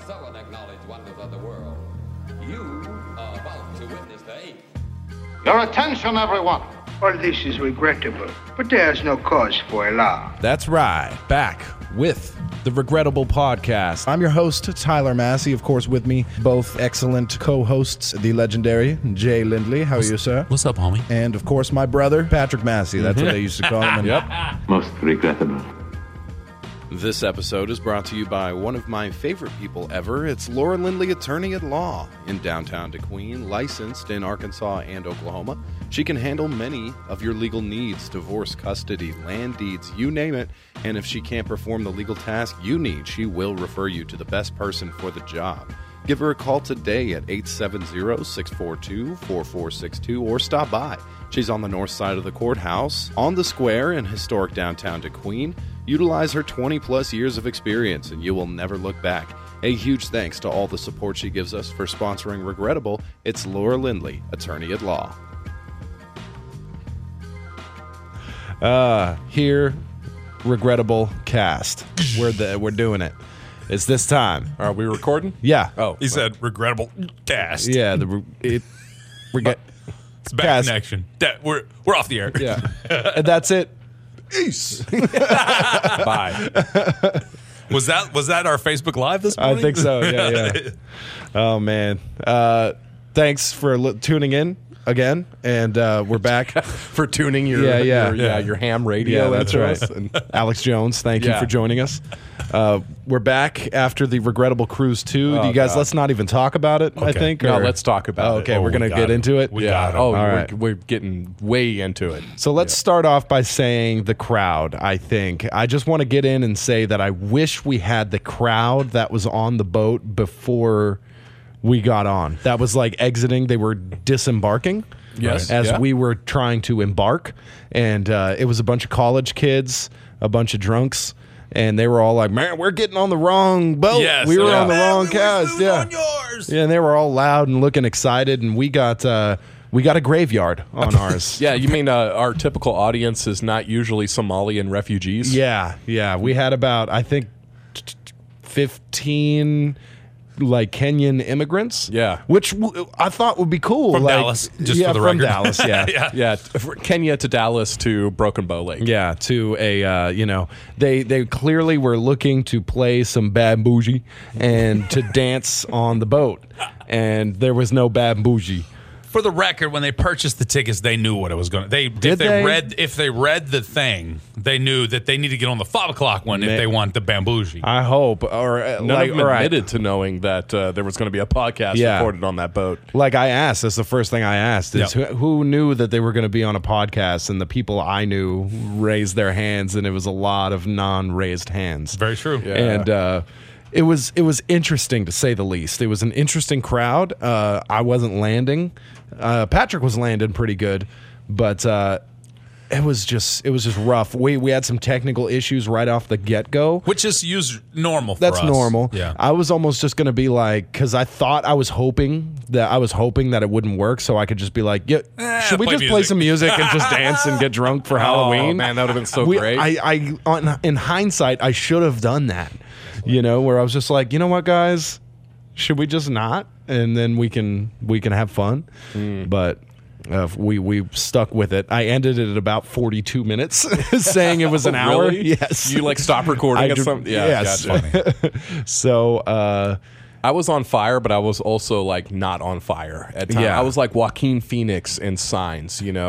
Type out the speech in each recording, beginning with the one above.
so unacknowledged wonders of the world. You are about to witness the eighth. Your attention, everyone. All this is regrettable, but there is no cause for alarm. That's right. Back with the Regrettable Podcast. I'm your host, Tyler Massey. Of course, with me, both excellent co-hosts, the legendary Jay Lindley. How are you, sir? What's up, homie? And, of course, my brother, Patrick Massey. That's what they used to call him. Yep. Most regrettable. This episode is brought to you by one of my favorite people ever. It's Laura Lindley, attorney at law in downtown DeQueen, licensed in Arkansas and Oklahoma. She can handle many of your legal needs: divorce, custody, land deeds, you name it. And if she can't perform the legal task you need, she will refer you to the best person for the job. Give her a call today at 870-642-4462 or stop by. She's on the north side of the courthouse, on the square in historic downtown DeQueen. Utilize her 20-plus years of experience, and you will never look back. A huge thanks to all the support she gives us for sponsoring Regrettable. It's Laura Lindley, attorney at law. Here, Regrettable cast. We're doing it. It's this time. Are we recording? Yeah. Oh, He said regrettable cast. Yeah. It's It's bad cast. connection. We're off the air. Yeah. And that's it. bye. Was that our Facebook Live this morning? I think so. Yeah. Oh man. Thanks for tuning in again, and we're back. For tuning your your ham radio. Yeah, that's into right. us. And Alex Jones, thank you Yeah. for joining us. We're back after the Regrettable Cruise 2. Oh, you guys, God. let's not even talk about it, I Okay. think. no, or- let's talk about Okay, it. we're going to get into it. We got it. Oh, All right. we're getting way into it. So let's start off by saying the crowd, I think. I just want to get in and say that I wish we had the crowd that was on the boat before we got on. That was like exiting. They were disembarking. Yes. As Yeah. we were trying to embark. And it was a bunch of college kids, a bunch of drunks. And they were all like, man, we're getting on the wrong boat. Yes, we were yeah. on the wrong cast. Yeah. on yours. Yeah, and they were all loud and looking excited. And we got a graveyard on ours. Yeah, you mean our typical audience is not usually Somalian refugees? Yeah. We had about, I think, 15 like Kenyan immigrants. Yeah. Which I thought would be cool. From like, Dallas, just yeah, for the from record. Dallas, yeah. Yeah, from Kenya to Dallas to Broken Bow Lake. Yeah, to a they clearly were looking to play some bambouji and to dance on the boat, and there was no bambouji. For the record, when they purchased the tickets, they knew what it was going to. If they read the thing, they knew that they need to get on the 5 o'clock one if they want the bambouji. I hope, or None like, of them all right. admitted to knowing that there was going to be a podcast Yeah. recorded on that boat. Like I asked, that's the first thing I asked is Yep. who knew that they were going to be on a podcast, and the people I knew raised their hands, and it was a lot of non-raised hands. Very true. Yeah. And it was interesting to say the least. It was an interesting crowd. I wasn't landing. Patrick was landing pretty good, but it was just rough. We had some technical issues right off the get-go. Which is normal for That's us. normal. Yeah. I was almost just going to be like, because I was hoping that it wouldn't work, so I could just be like, yeah, should we play just play music. some music and just dance and get drunk for Halloween? Oh, man, that would have been so We- great. in hindsight, I should have done that. Where I was just like, you know what, guys, should we just not, and then we can have fun. But we stuck with it. I ended it at about 42 minutes, saying it was an hour. Really? Yes, You stopped recording at some. Yeah, yes. yeah, it's funny. So I was on fire, but I was also not on fire at times. Yeah. I was like Joaquin Phoenix in Signs. Is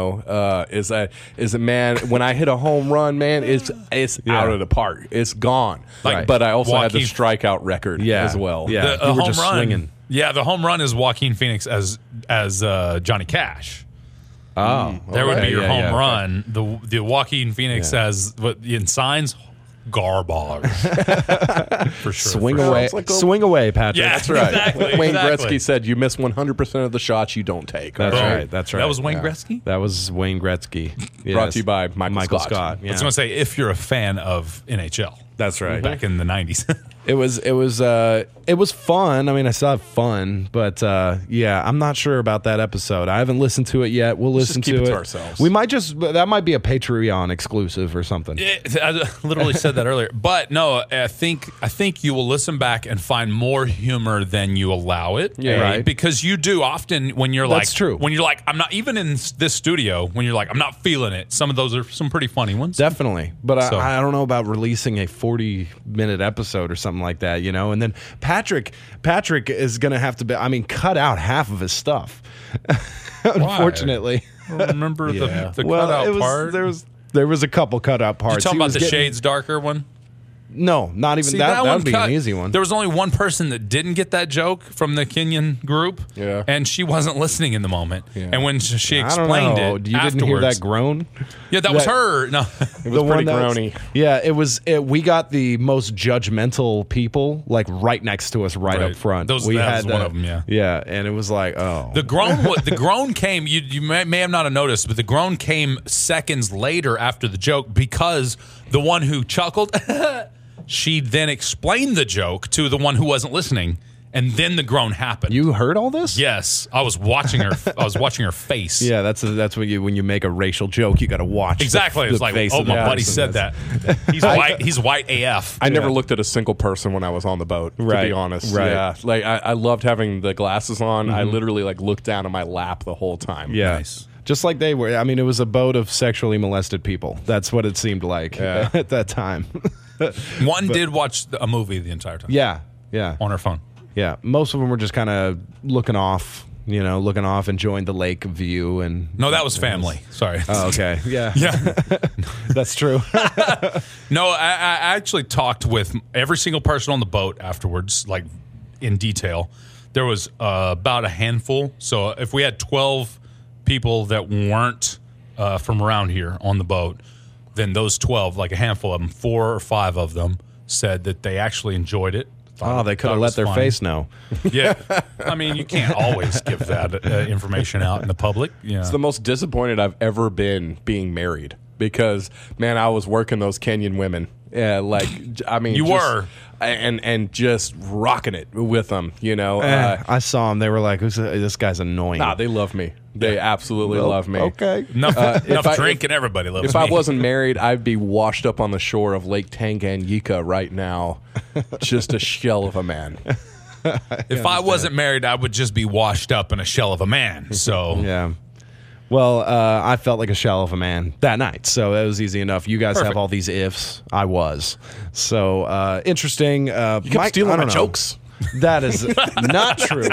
a man when I hit a home run, man, it's out of the park. It's gone. Like but I also had the Joaquin- strikeout record as well. Yeah. The You were home just run. swinging. Yeah, the home run is Joaquin Phoenix as Johnny Cash. Oh, There would be your home yeah. run. The Joaquin Phoenix as in Signs, garbage. For sure. Swing for away, It's like a- swing away, Patrick. Yeah, That's right. Exactly, Wayne exactly. Gretzky said, "You miss 100% of the shots you don't take." That's All right. That's right. That was Wayne Gretzky? That was Wayne Gretzky. Brought Yes. to you by Michael Scott. Scott. I Yeah. was going to say, if you're a fan of NHL. That's right. Back in the 90s. It was fun. I mean, I still have fun, but yeah, I'm not sure about that episode. I haven't listened to it yet. We'll listen just keep to it it to ourselves. We might that might be a Patreon exclusive or something. I literally said that earlier, but no, I think you will listen back and find more humor than you allow it. Yeah. Right. Because you do often when you're like, That's true. When you're like, I'm not even in this studio. When you're like, I'm not feeling it. Some of those are some pretty funny ones. Definitely, but So- I don't know about releasing a 40-minute episode or something like that, And then Patrick is going to have to cut out half of his stuff. Unfortunately, I don't remember the well, cutout part. there was a couple cutout parts. You talking He about was the getting- shades darker one? No, not even See, that. That one would be cut. an easy one. There was only one person that didn't get that joke from the Kenyan group, Yeah. and she wasn't listening in the moment. Yeah. And when she I don't explained know. it, You didn't hear that groan? Yeah, that was her. No, It was pretty groany. Yeah, it was. We got the most judgmental people like right next to us, right Right. up front. That was we one of them, yeah. yeah, and it was like, oh, the groan came. You may have not noticed, but the groan came seconds later after the joke because the one who chuckled, she then explained the joke to the one who wasn't listening, and then the groan happened. you heard all this? Yes, I was watching her. I was watching her face. Yeah, that's when you make a racial joke, you got to watch Exactly. The It's like, face oh, of the my buddy person. said that. He's white. He's white AF. I never looked at a single person when I was on the boat, to Right, be honest. right. Yeah. Like I loved having the glasses on. Mm-hmm. I literally looked down at my lap the whole time. Yeah. Nice. Just like they were. I mean, it was a boat of sexually molested people. That's what it seemed like Yeah. at that time. One did watch a movie the entire time. Yeah, yeah. On her phone. Yeah, most of them were just kind of looking off, enjoying the lake view. And No, that was family. Sorry. oh, okay, yeah, Yeah. that's true. No, I actually talked with every single person on the boat afterwards, like in detail. There was about a handful. So if we had 12 people that weren't from around here on the boat, then those 12, like a handful of them, 4 or 5 of them said that they actually enjoyed it. Oh, they could Thought have it let was their funny. face know. Yeah. I mean, you can't always give that information out in the public. Yeah. It's the most disappointed I've ever been being married because, man, I was working those Kenyan women. Yeah, You were. and just rocking it with them. I saw them. They were like, "This guy's annoying." Nah, they love me. They absolutely love me. Okay. enough drink and everybody loves If me. I wasn't married, I'd be washed up on the shore of Lake Tanganyika right now, just a shell of a man. If I wasn't married, I would just be washed up in a shell of a man. So Yeah. Well, I felt like a shell of a man that night, so that was easy enough. You guys have Perfect. all these ifs. I was. So, interesting. You kept stealing my jokes. That is not true.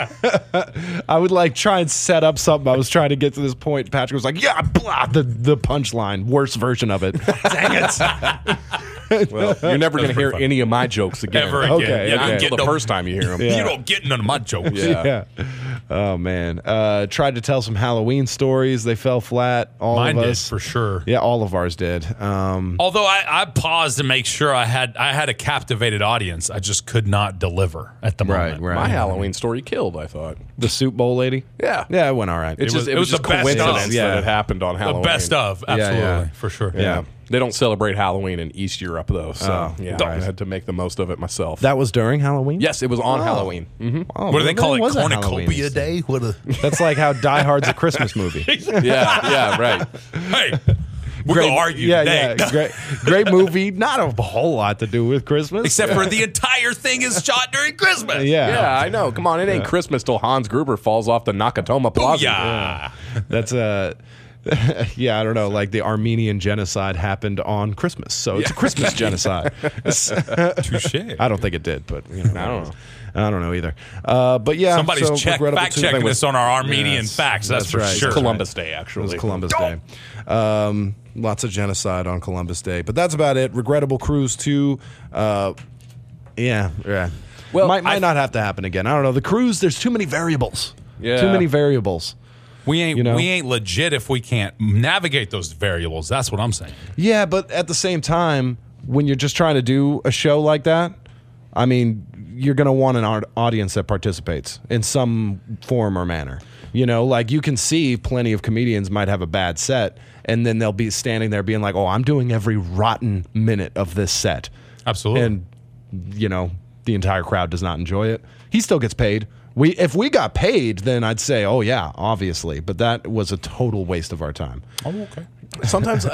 I would try and set up something. I was trying to get to this point. Patrick was like, yeah, blah, the punchline, worst version of it. Dang it. Well, you're never going to hear funny. any of my jokes again. Ever again. Okay, Yeah, okay. you Until get the no- first time you hear them. You don't get none of my jokes. Yeah. Yeah. Oh, man. Tried to tell some Halloween stories. They fell flat. All Mine of did, us. for sure. Yeah, all of ours did. Although I paused to make sure I had a captivated audience. I just could not deliver at the moment. Right. My Halloween story killed, I thought. The Soup Bowl lady? Yeah. Yeah, it went all right. It was was just the best coincidence of. Yeah. that it happened on The Halloween. best of, absolutely, yeah. for sure. Yeah. They don't celebrate Halloween in East Europe, though. So, Oh, yeah, right. I had to make the most of it myself. That was during Halloween? yes, it was on Halloween. Mm-hmm. Oh, What do they well, call then it? was a Halloween Cornucopia thing. Day? What a That's like how Die Hard's a Christmas movie. Yeah, right. hey, we're gonna argue today. Yeah, great movie. Not a whole lot to do with Christmas. Except for the entire thing is shot during Christmas. Yeah, I know. Come on, it ain't Christmas till Hans Gruber falls off the Nakatomi Plaza. Yeah. That's yeah, I don't know. Like the Armenian genocide happened on Christmas, so it's a Christmas genocide. Touche. I don't think it did, but I don't know. I don't know either. But yeah, Somebody's so fact regrettable too. checking us on our Armenian Yes, facts. That's for right. sure. Columbus Day, It was actually. Columbus Day. Lots of genocide on Columbus Day, but that's about it. Regrettable cruise too. Yeah. Well, might not have to happen again. I don't know. The cruise, there's too many variables. Yeah. Too many variables. We ain't You know? we ain't legit if we can't navigate those variables. That's what I'm saying. Yeah, but at the same time, when you're just trying to do a show like that, I mean, you're going to want an audience that participates in some form or manner. You know, like you can see plenty of comedians might have a bad set, and then they'll be standing there being like, oh, I'm doing every rotten minute of this set. Absolutely. And the entire crowd does not enjoy it. He still gets paid. If we got paid, then I'd say, oh yeah, obviously. But that was a total waste of our time. Oh, okay. Sometimes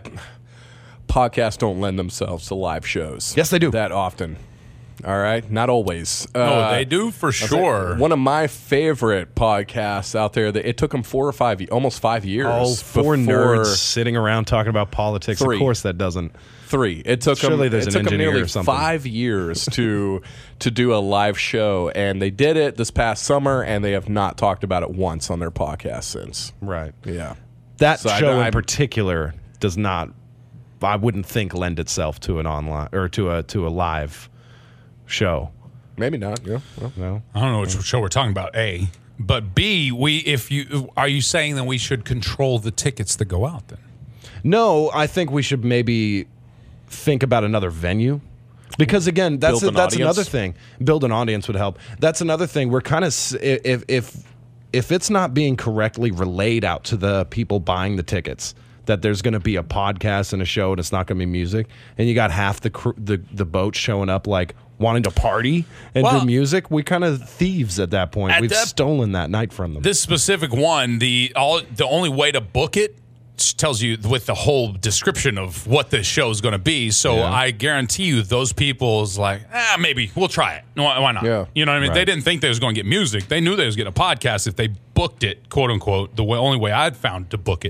podcasts don't lend themselves to live shows. Yes, they do. That often. All right, not always. No, they do for sure. One of my favorite podcasts out there. It took them almost 5 years. Oh, four nerds sitting around talking about politics. 3. Of course, that doesn't. 3. It took Surely them. there's It an took them engineer nearly or something. 5 years to do a live show, and they did it this past summer, and they have not talked about it once on their podcast since. Right. Yeah. That So show in I'm- particular does not. I wouldn't think lend itself to an online or to a live show. Maybe not. Yeah. Well, No. I don't know which show we're talking about, A. But B, are you saying that we should control the tickets that go out then? No, I think we should maybe think about another venue. Because again, that's Build an that's audience. another thing. Build an audience would help. That's another thing. We're kind of if it's not being correctly relayed out to the people buying the tickets that there's going to be a podcast and a show and it's not going to be music, and you got half the boat showing up like wanting to party and Well, do music, we kind of thieves at that point. at We've that- stolen that night from them. This specific one, the only way to book it tells you with the whole description of what the show is going to be. So Yeah. I guarantee you those people's like, maybe we'll try it. Why not? Yeah. You know what I mean? Right. They didn't think they was going to get music. They knew they was getting a podcast if they booked it, quote unquote, only way I'd found to book it.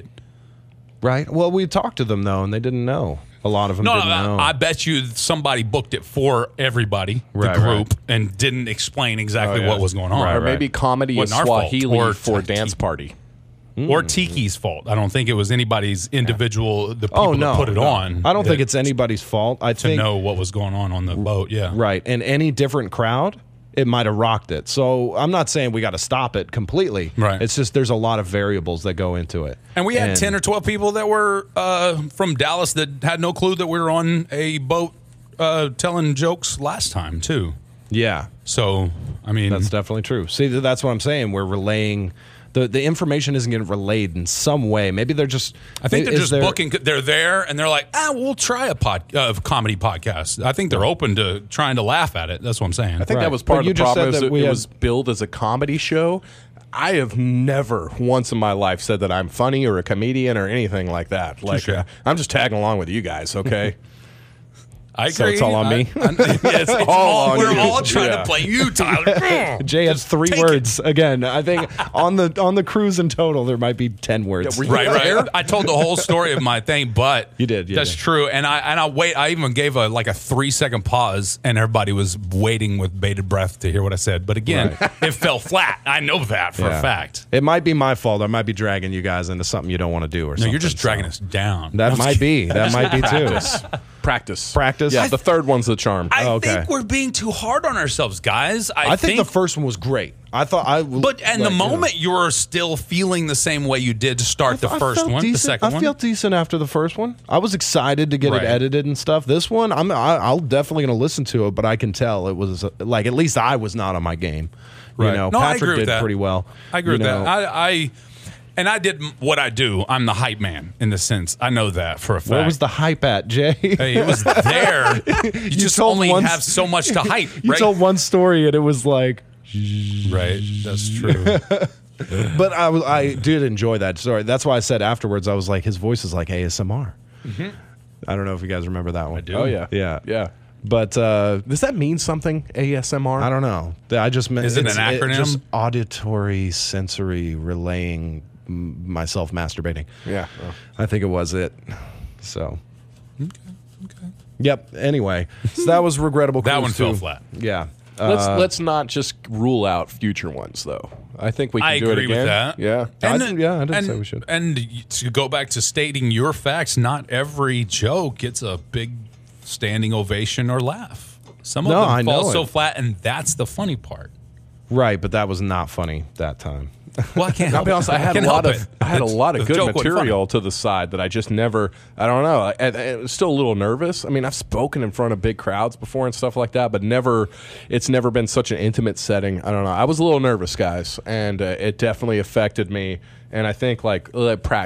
Right. Well, we talked to them though, and they didn't know. A lot of them No, didn't know. I bet you somebody booked it for everybody, Right, the group, right. and didn't explain exactly Oh, yeah. what was going on. Right, or maybe comedy is Wasn't our fault. Swahili Or for Tiki. dance party. Or Tiki's fault. I don't think it was anybody's individual, the people oh no, that put it no. on. I don't think that- it's anybody's fault. I to think know what was going on the boat. Yeah. right, and any different crowd, it might have rocked it. So I'm not saying we got to stop it completely. Right. It's just there's a lot of variables that go into it. And we had 10 or 12 people that were from Dallas that had no clue that we were on a boat telling jokes last time, too. Yeah, So, I mean, that's definitely true. See, that's what I'm saying. We're relaying. The information isn't getting relayed in some way. Maybe they're just. I think they're is just there- booking. They're there and they're like, we'll try a comedy podcast. I think they're open to trying to laugh at it. That's what I'm saying. I think Right. that was part But of you the just problem. said Is that it we had- was billed as a comedy show. I have never once in my life said that I'm funny or a comedian or anything like that. Like Touche. I'm just tagging along with you guys, okay? I agree. So it's all on me? It's all on we're you. all trying Yeah. to play you, Tyler. Jay has 3 take words again. I think on the cruise in total there might be 10 words. were you Right. there? I told the whole story of my thing, but You did, yeah, that's yeah. true. And I even gave a 3-second pause, and everybody was waiting with bated breath to hear what I said. But again, it fell flat. I know that for Yeah. a fact. It might be my fault. I might be dragging you guys into something you don't want to do or No, something. you're just dragging so. us down. That might be. That might be too. Practice. Practice. Yeah, the third one's the charm. I Okay. think we're being too hard on ourselves, guys. I think the first one was great. I thought But in the moment, you were still feeling the same way you did to start the first one, the second I one. felt decent after the first one. I was excited to get Right. it edited and stuff. This one, I'll definitely going to listen to it, but I can tell it was like at least I was not on my game. Right. You know, No, I Patrick agree with did that. pretty well. I agree with You know, that. I did what I do. I'm the hype man in the sense. I know that for a fact. Where was the hype at, Jay? Hey, it was there. You just told only one- have so much to hype, you right? told one story and it was like, Right, that's true. but I did enjoy that story. That's why I said afterwards, I was like, his voice is like ASMR. I don't know if you guys remember that one. I do. Oh yeah. Yeah. Yeah. But Does that mean something? ASMR? I don't know. I just meant Is it it's- an acronym? just auditory sensory relaying myself masturbating. Yeah. I think it was it. So. Okay. Yep. Anyway, so that was regrettable. That Cruise one fell 2. flat. Yeah. Let's not just rule out future ones though. I think we can I do it agree again. with that. Yeah. I didn't say we should. And to go back to stating your facts, not every joke gets a big standing ovation or laugh. Some of No, them I fall know so it. flat, and that's the funny part. Right, but that was not funny that time. Well, I can't I'll help be honest. it. I had a can't lot help of it. I had a lot of The good joke wasn't funny. material to the side that I just never. I don't know. I was still a little nervous. I mean, I've spoken in front of big crowds before and stuff like that, but never. It's never been such an intimate setting. I don't know. I was a little nervous, guys, and it definitely affected me. And I think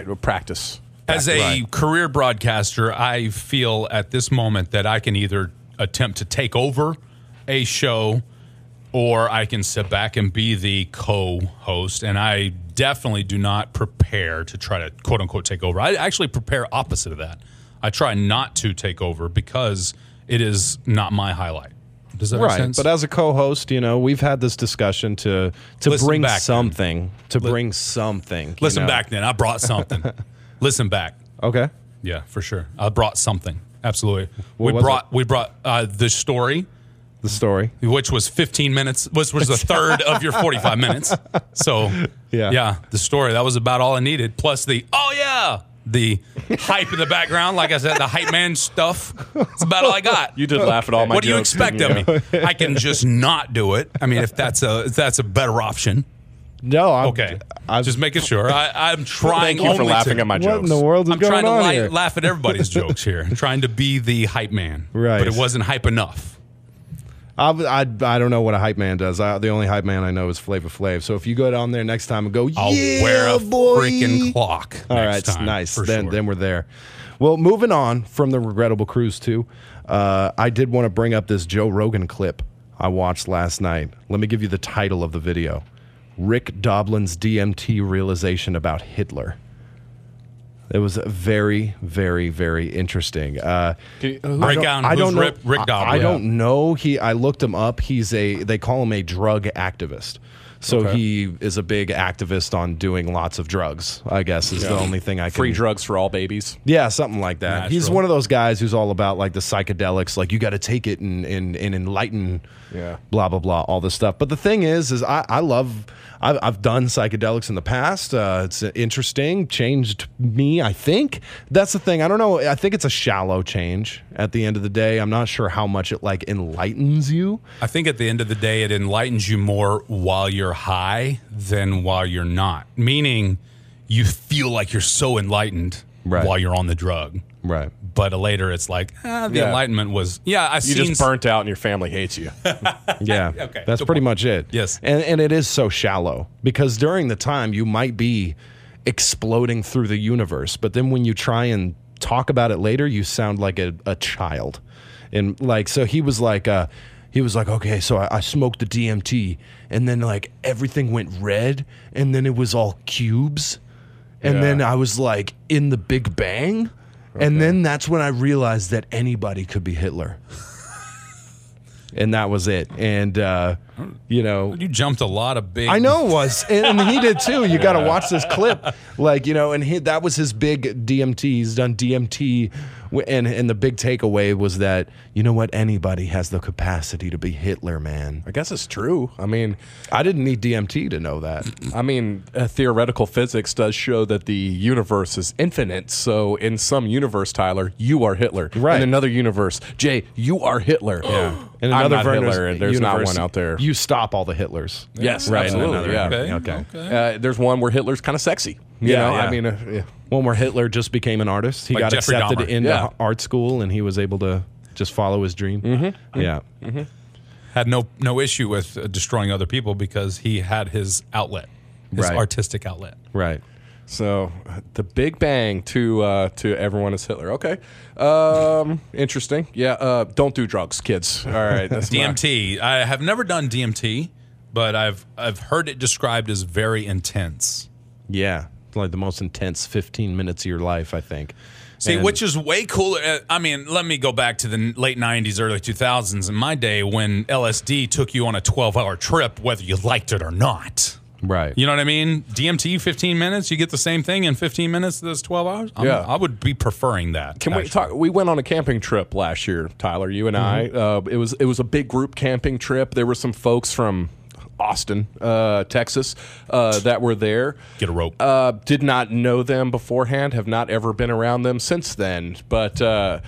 practice. As a career broadcaster, I feel at this moment that I can either attempt to take over a show, or I can sit back and be the co-host. And I definitely do not prepare to try to quote unquote take over. I actually prepare opposite of that. I try not to take over because it is not my highlight. Does that make sense? But as a co-host, we've had this discussion to Listen bring back, something. Bring something. Listen back, then. I brought something. Listen back. Okay. Yeah, for sure. I brought something. Absolutely. What We brought the story. The story. Which was 15 minutes, which was a third of your 45 minutes. So, Yeah. the story, that was about all I needed. Plus the hype in the background. Like I said, the hype man stuff. That's about all I got. You did laugh at all my What do you jokes, expect didn't of me? I can just not do it. I mean, if that's a better option. No, Okay. Just making sure. I'm trying Thank you for only laughing to, at my what jokes. in the world is I'm going trying to on here? laugh at everybody's jokes here. I'm trying to be the hype man. Right. But it wasn't hype enough. I don't know what a hype man does. The only hype man I know is Flavor Flav. So if you go down there next time and go, I'll yeah, wear a boy. freaking clock. All next right, time, nice. for Then sure. we're there. Well, moving on from the Regrettable Cruise 2, I did want to bring up this Joe Rogan clip I watched last night. Let me give you the title of the video. Rick Doblin's DMT realization about Hitler. It was very, very, very interesting. Break down who's Rick Doblin. I don't know. I looked him up. They call him a drug activist. So he is a big activist on doing lots of drugs, I guess, is the only thing I can... Free drugs for all babies. Yeah, something like that. Natural. He's one of those guys who's all about like the psychedelics, like you got to take it and enlighten, blah, blah, blah, all this stuff. But the thing is I've done psychedelics in the past. It's interesting, changed me, I think. That's the thing. I don't know. I think it's a shallow change at the end of the day. I'm not sure how much it like enlightens you. I think at the end of the day, it enlightens you more while you're high than while you're not. Meaning, you feel like you're so enlightened while you're on the drug. Right. But later, it's like, the enlightenment was, You just burnt out and your family hates you. Yeah. Okay. That's pretty much it. Yes. And it is so shallow because during the time you might be exploding through the universe, but then when you try and talk about it later, you sound like a child. And like, so he was like, okay, so I smoked the DMT and then like everything went red and then it was all cubes. And then I was like in the Big Bang. And then that's when I realized that anybody could be Hitler. And that was it. And, You jumped a lot of big... I know it was. And he did too. You got to watch this clip. Like, and that was his big DMT. He's done DMT. And the big takeaway was that, you know what? Anybody has the capacity to be Hitler, man. I guess it's true. I mean, I didn't need DMT to know that. I mean, theoretical physics does show that the universe is infinite. So in some universe, Tyler, you are Hitler. Right. In another universe, Jay, you are Hitler. Yeah. In I'm another not Hitler, and there's not one out there. You stop all the Hitlers. Yes, Right. absolutely. Yeah. Okay. There's one where Hitler's kind of sexy. You Yeah, know, yeah. I mean, One where Hitler just became an artist. He Like got Jeffrey accepted Dahmer. into art school and he was able to just follow his dream. Mm-hmm. Yeah. Mm-hmm. Had no issue with destroying other people because he had his outlet, his Right. artistic outlet. Right. so the Big Bang to everyone is Hitler. Okay, interesting. Yeah, don't do drugs, kids. All right, that's DMT. I have never done DMT, but I've heard it described as very intense. Yeah. It's like the most intense 15 minutes of your life, I think. See, And- which is way cooler. I mean, let me go back to the late 90s, early 2000s. In my day, when LSD took you on a 12-hour trip, whether you liked it or not. Right. You know what I mean? DMT, 15 minutes, you get the same thing in 15 minutes that's 12 hours? Yeah. I would be preferring that. Can we actually. talk? We went on a camping trip last year, Tyler. You and I. It was a big group camping trip. There were some folks from Austin, Texas, that were there. Get a rope. Did not know them beforehand. Have not ever been around them since then. But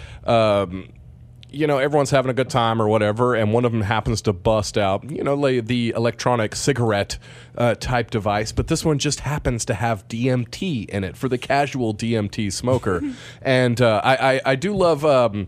you know, everyone's having a good time or whatever, and one of them happens to bust out, you know, the electronic cigarette type device, but this one just happens to have DMT in it for the casual DMT smoker. And I do love,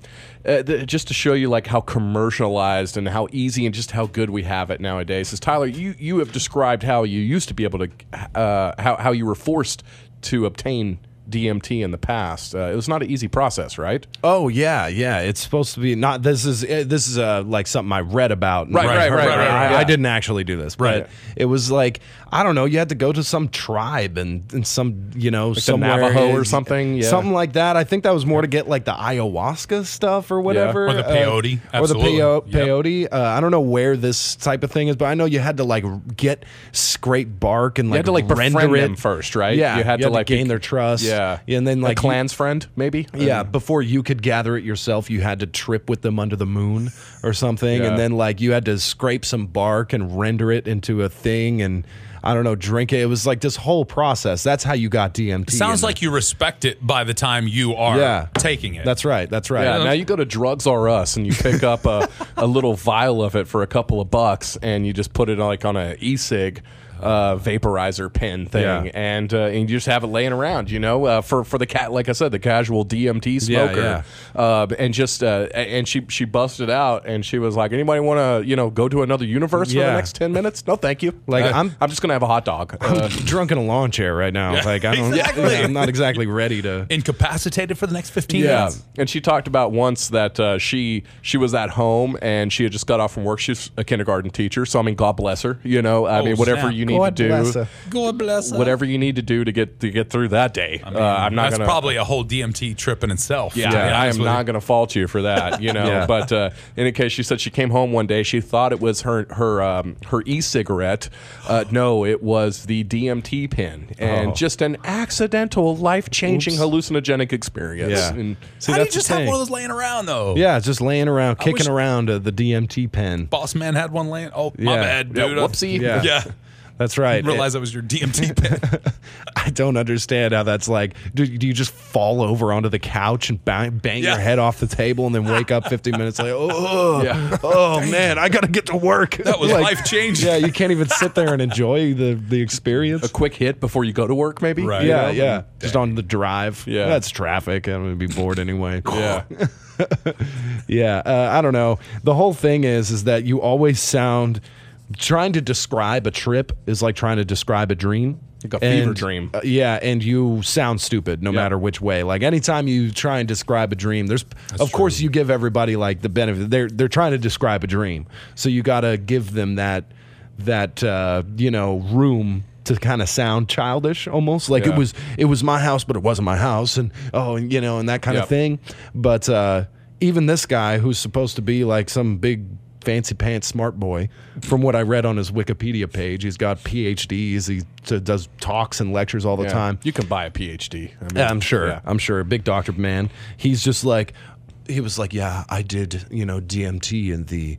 just to show you like how commercialized and how easy and just how good we have it nowadays, is Tyler, you have described how you used to be able to, how you were forced to obtain DMT in the past. It was not an easy process, right? Oh yeah. It's supposed to be not. This is like something I read about. Right. I didn't actually do this, but Right. it was like, I don't know. You had to go to some tribe and some, the somewhere Navajo or something? Yeah. something like that. I think that was more to get like the ayahuasca stuff or whatever, Or the peyote. or the Absolutely. Yep. peyote. I don't know where this type of thing is, but I know you had to like get scrape bark and You like had to like render befriend it them first, right? Yeah, you had to like gain their trust. Yeah, and then like a clan's friend, maybe. Yeah, before you could gather it yourself, you had to trip with them under the moon or something, Yeah. and then like you had to scrape some bark and render it into a thing, and I don't know, drink it. It was like this whole process. That's how you got DMT. Sounds like you respect it by the time you are taking it. That's right. That's right. Yeah, now you go to Drugs R Us and you pick up a little vial of it for a couple of bucks, and you just put it like on an e-cig vaporizer pen thing, Yeah. and you just have it laying around, for the cat, like I said, the casual DMT smoker. And she busted out, and she was like, "Anybody want to go to another universe for the Yeah. next 10 minutes? No, thank you. Like, I'm just gonna have a hot dog." I'm drunk in a lawn chair right now. Like I don't. Exactly. I'm not exactly ready to. Incapacitated for the next 15 Yeah, minutes. and she talked about once that she was at home and she had just got off from work. She's a kindergarten teacher, so I mean, God bless her. Whatever snap. you need God to bless do, her. God bless her. whatever you need to do to get through that day. I'm not That's gonna. probably a whole DMT trip in itself. Yeah, to be I honest am with you. not going to fault you for that, Yeah. But in any case, she said she came home one day. She thought it was her e-cigarette. No, it was the DMT pen, and just an accidental, life-changing, hallucinogenic experience. Yeah. And See, How do you that's the just have thing. one of those laying around, though? Yeah, just laying around, kicking wish- around the DMT pen. Boss man had one laying. Oh, my Yeah. bad, yeah, dude. whoopsie. Yeah. Yeah. That's right. Didn't realize that was your DMT pen. I don't understand how that's like. Do you just fall over onto the couch and bang Yeah. your head off the table and then wake up 15 minutes later? Oh, Yeah. oh man, I got to get to work. That was life-changing. Yeah, you can't even sit there and enjoy the experience. A quick hit before you go to work, maybe. Right. Yeah, yeah. Just on the drive. Yeah. That's traffic. I'm going to be bored anyway. Yeah. Yeah, I don't know. The whole thing is that you always sound trying to describe a trip is like trying to describe a dream. Like a fever dream. Yeah, and you sound stupid no matter which way. Like anytime you try and describe a dream, of course you give everybody like the benefit. They're trying to describe a dream, so you got to give them that room to kind of sound childish, almost like Yeah. it was my house, but it wasn't my house, and and that kind Yep. of thing. But even this guy, who's supposed to be like some big fancy pants smart boy, from what I read on his Wikipedia page, he's got PhDs. He does talks and lectures all the Yeah. time. You can buy a PhD. I mean, Yeah, I'm sure. yeah. I'm sure. Big doctor man. He's just like, he was like, yeah, I did, DMT in the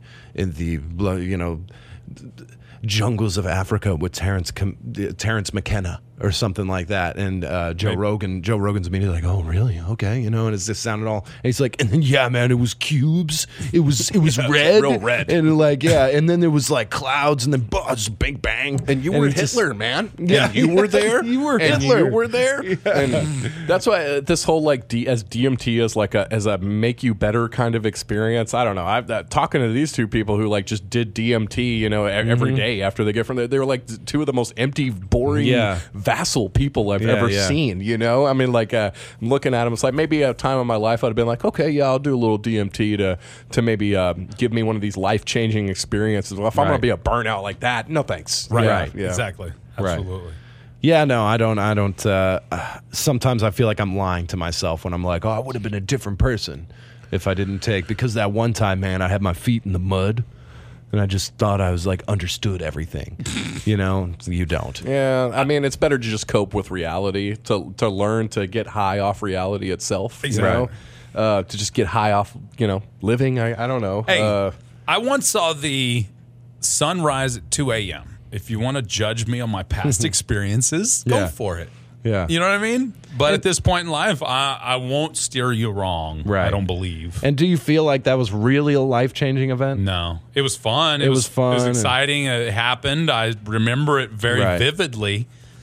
jungles of Africa with Terrence McKenna or something like that. And Joe Rogan's immediately like, oh, really? Okay. And it's just sounded all, and he's like, and then, yeah, man, it was cubes. It was red. real red. And like, yeah. And then there was like clouds and then just bang, bang. And you were it just- Hitler, man. Yeah. And you were there. You were and Hitler. you were there. And that's why this whole like as DMT is like as a make you better kind of experience. I don't know. I've talking to these two people who like just did DMT, every day after they get from there. They were like two of the most empty, boring, Yeah. vassal people I've ever yeah. seen. I mean, like I'm looking at them. It's like maybe a time in my life I'd have been like, okay, yeah, I'll do a little DMT to maybe give me one of these life changing experiences. Well, if I'm Right. gonna be a burnout like that, no thanks. Right. Right. Yeah. Exactly. Right. Absolutely. Yeah, no, I don't. Sometimes I feel like I'm lying to myself when I'm like, oh, I would have been a different person if I didn't take, because that one time, man, I had my feet in the mud and I just thought I was like understood everything. You don't. Yeah, I mean, it's better to just cope with reality, to learn to get high off reality itself. Exactly. To just get high off, living. I don't know. Hey, I once saw the sunrise at 2 a.m. If you want to judge me on my past experiences, go Yeah. for it. Yeah. You know what I mean? But at this point in life, I won't steer you wrong. Right. I don't believe. And do you feel like that was really a life-changing event? No. It was fun. It was fun It was and- exciting. It happened. I remember it very Right. vividly.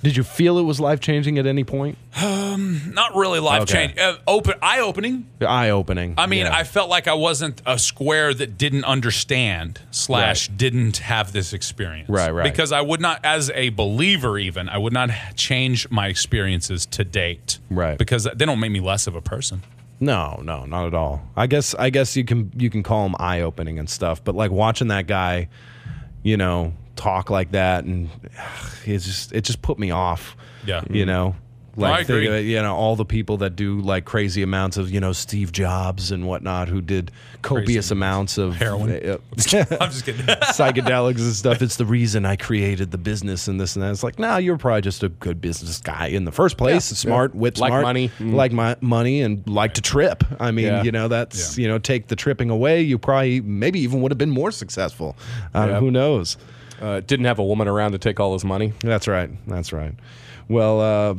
Did you feel it was life-changing at any point? Not really life-changing. Eye-opening. Eye-opening. I mean, yeah. I felt like I wasn't a square that didn't understand / didn't have this experience. Right. Because I would not, as a believer even, I would not change my experiences to date. Right. Because they don't make me less of a person. No, not at all. I guess you can call them eye-opening and stuff, but like watching that guy, you know, talk like that, and it just put me off. Yeah. You know, like I agree. think of, you know, all the people that do like crazy amounts of, you know, Steve Jobs and whatnot, who did copious amounts of heroin. I'm just kidding. psychedelics and stuff. It's the reason I created the business and this and that. It's like, nah, you're probably just a good business guy in the first place. Smart, whip Like smart, money. like money, and like to trip. I mean, you know, that's you know, take the tripping away, you probably maybe even would have been more successful. Who knows? Didn't have a woman around to take all his money. That's right. Well,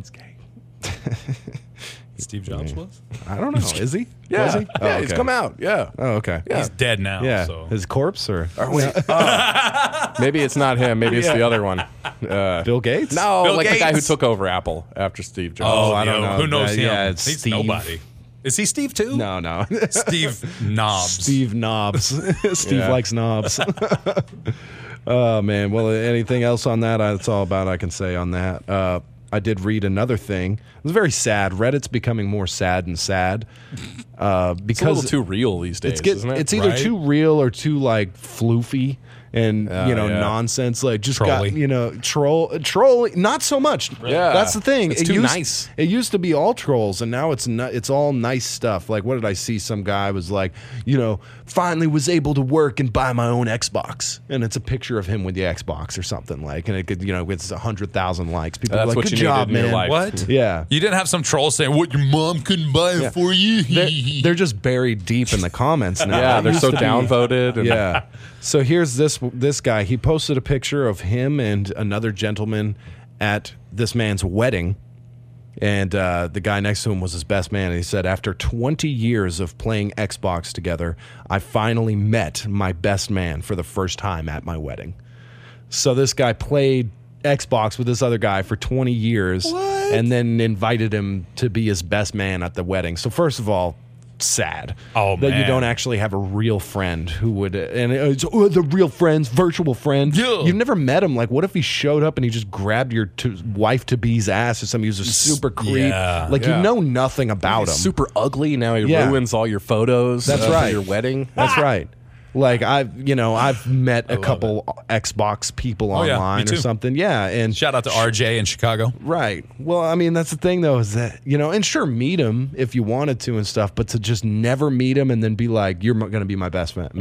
Steve Jobs was? I don't know. Is he? Yeah, Was he? yeah, Oh, he's okay. come out. Yeah. Oh, okay. He's dead now. Yeah. So. His corpse or Maybe it's not him. Maybe it's the other one. Bill Gates? No, Bill like the guy who Gates. took over Apple after Steve Jobs. Oh, I don't know. Who knows him? Yeah, it's He's Steve. nobody. Is he Steve too? No. Steve Knobs. Steve Knobs. Steve Yeah. likes knobs. Oh, man. Well, anything else on that? That's all about I can say on that. I did read another thing. It was very sad. Reddit's becoming more sad and sad. Because It's a little too real these days, isn't it? It's either Right? too real or too like floofy and you know yeah. nonsense. Like just Trolly. got, you know, troll. Not so much. Yeah. That's the thing. It's too nice. It used to be all trolls, and now it's not. It's all nice stuff. Like, what did I see? Some guy was like, you know, finally was able to work and buy my own Xbox, and it's a picture of him with the Xbox or something like, and it could, you know, it's 100,000 likes. People are That's like, what good you job, needed in man. your life. What? Yeah. You didn't have some troll saying, "What, your mom couldn't buy it for you?" They're just buried deep in the comments now. Yeah, It they're used so to be- downvoted. And Yeah. So here's this guy. He posted a picture of him and another gentleman at this man's wedding. And the guy next to him was his best man. And he said, after 20 years of playing Xbox together, I finally met my best man for the first time at my wedding. So this guy played Xbox with this other guy for 20 years and then invited him to be his best man at the wedding. So first of all, sad Oh, that you man. don't actually have a real friend who would, and it's the real friends, virtual friend. Yeah. You've never met him. Like, what if he showed up and he just grabbed your wife to be's ass or something? He was a super creep. Yeah. Like, Yeah. you know nothing about him. He's super ugly. Now he Yeah. ruins all your photos. That's for right. your wedding. That's right. Like, I've met a couple Xbox people yeah, online me or too. something. Yeah. And Shout out to RJ in Chicago. right. Well, I mean, that's the thing, though, is that, you know, and sure, meet him if you wanted to and stuff, but to just never meet him and then be like, you're going to be my best man.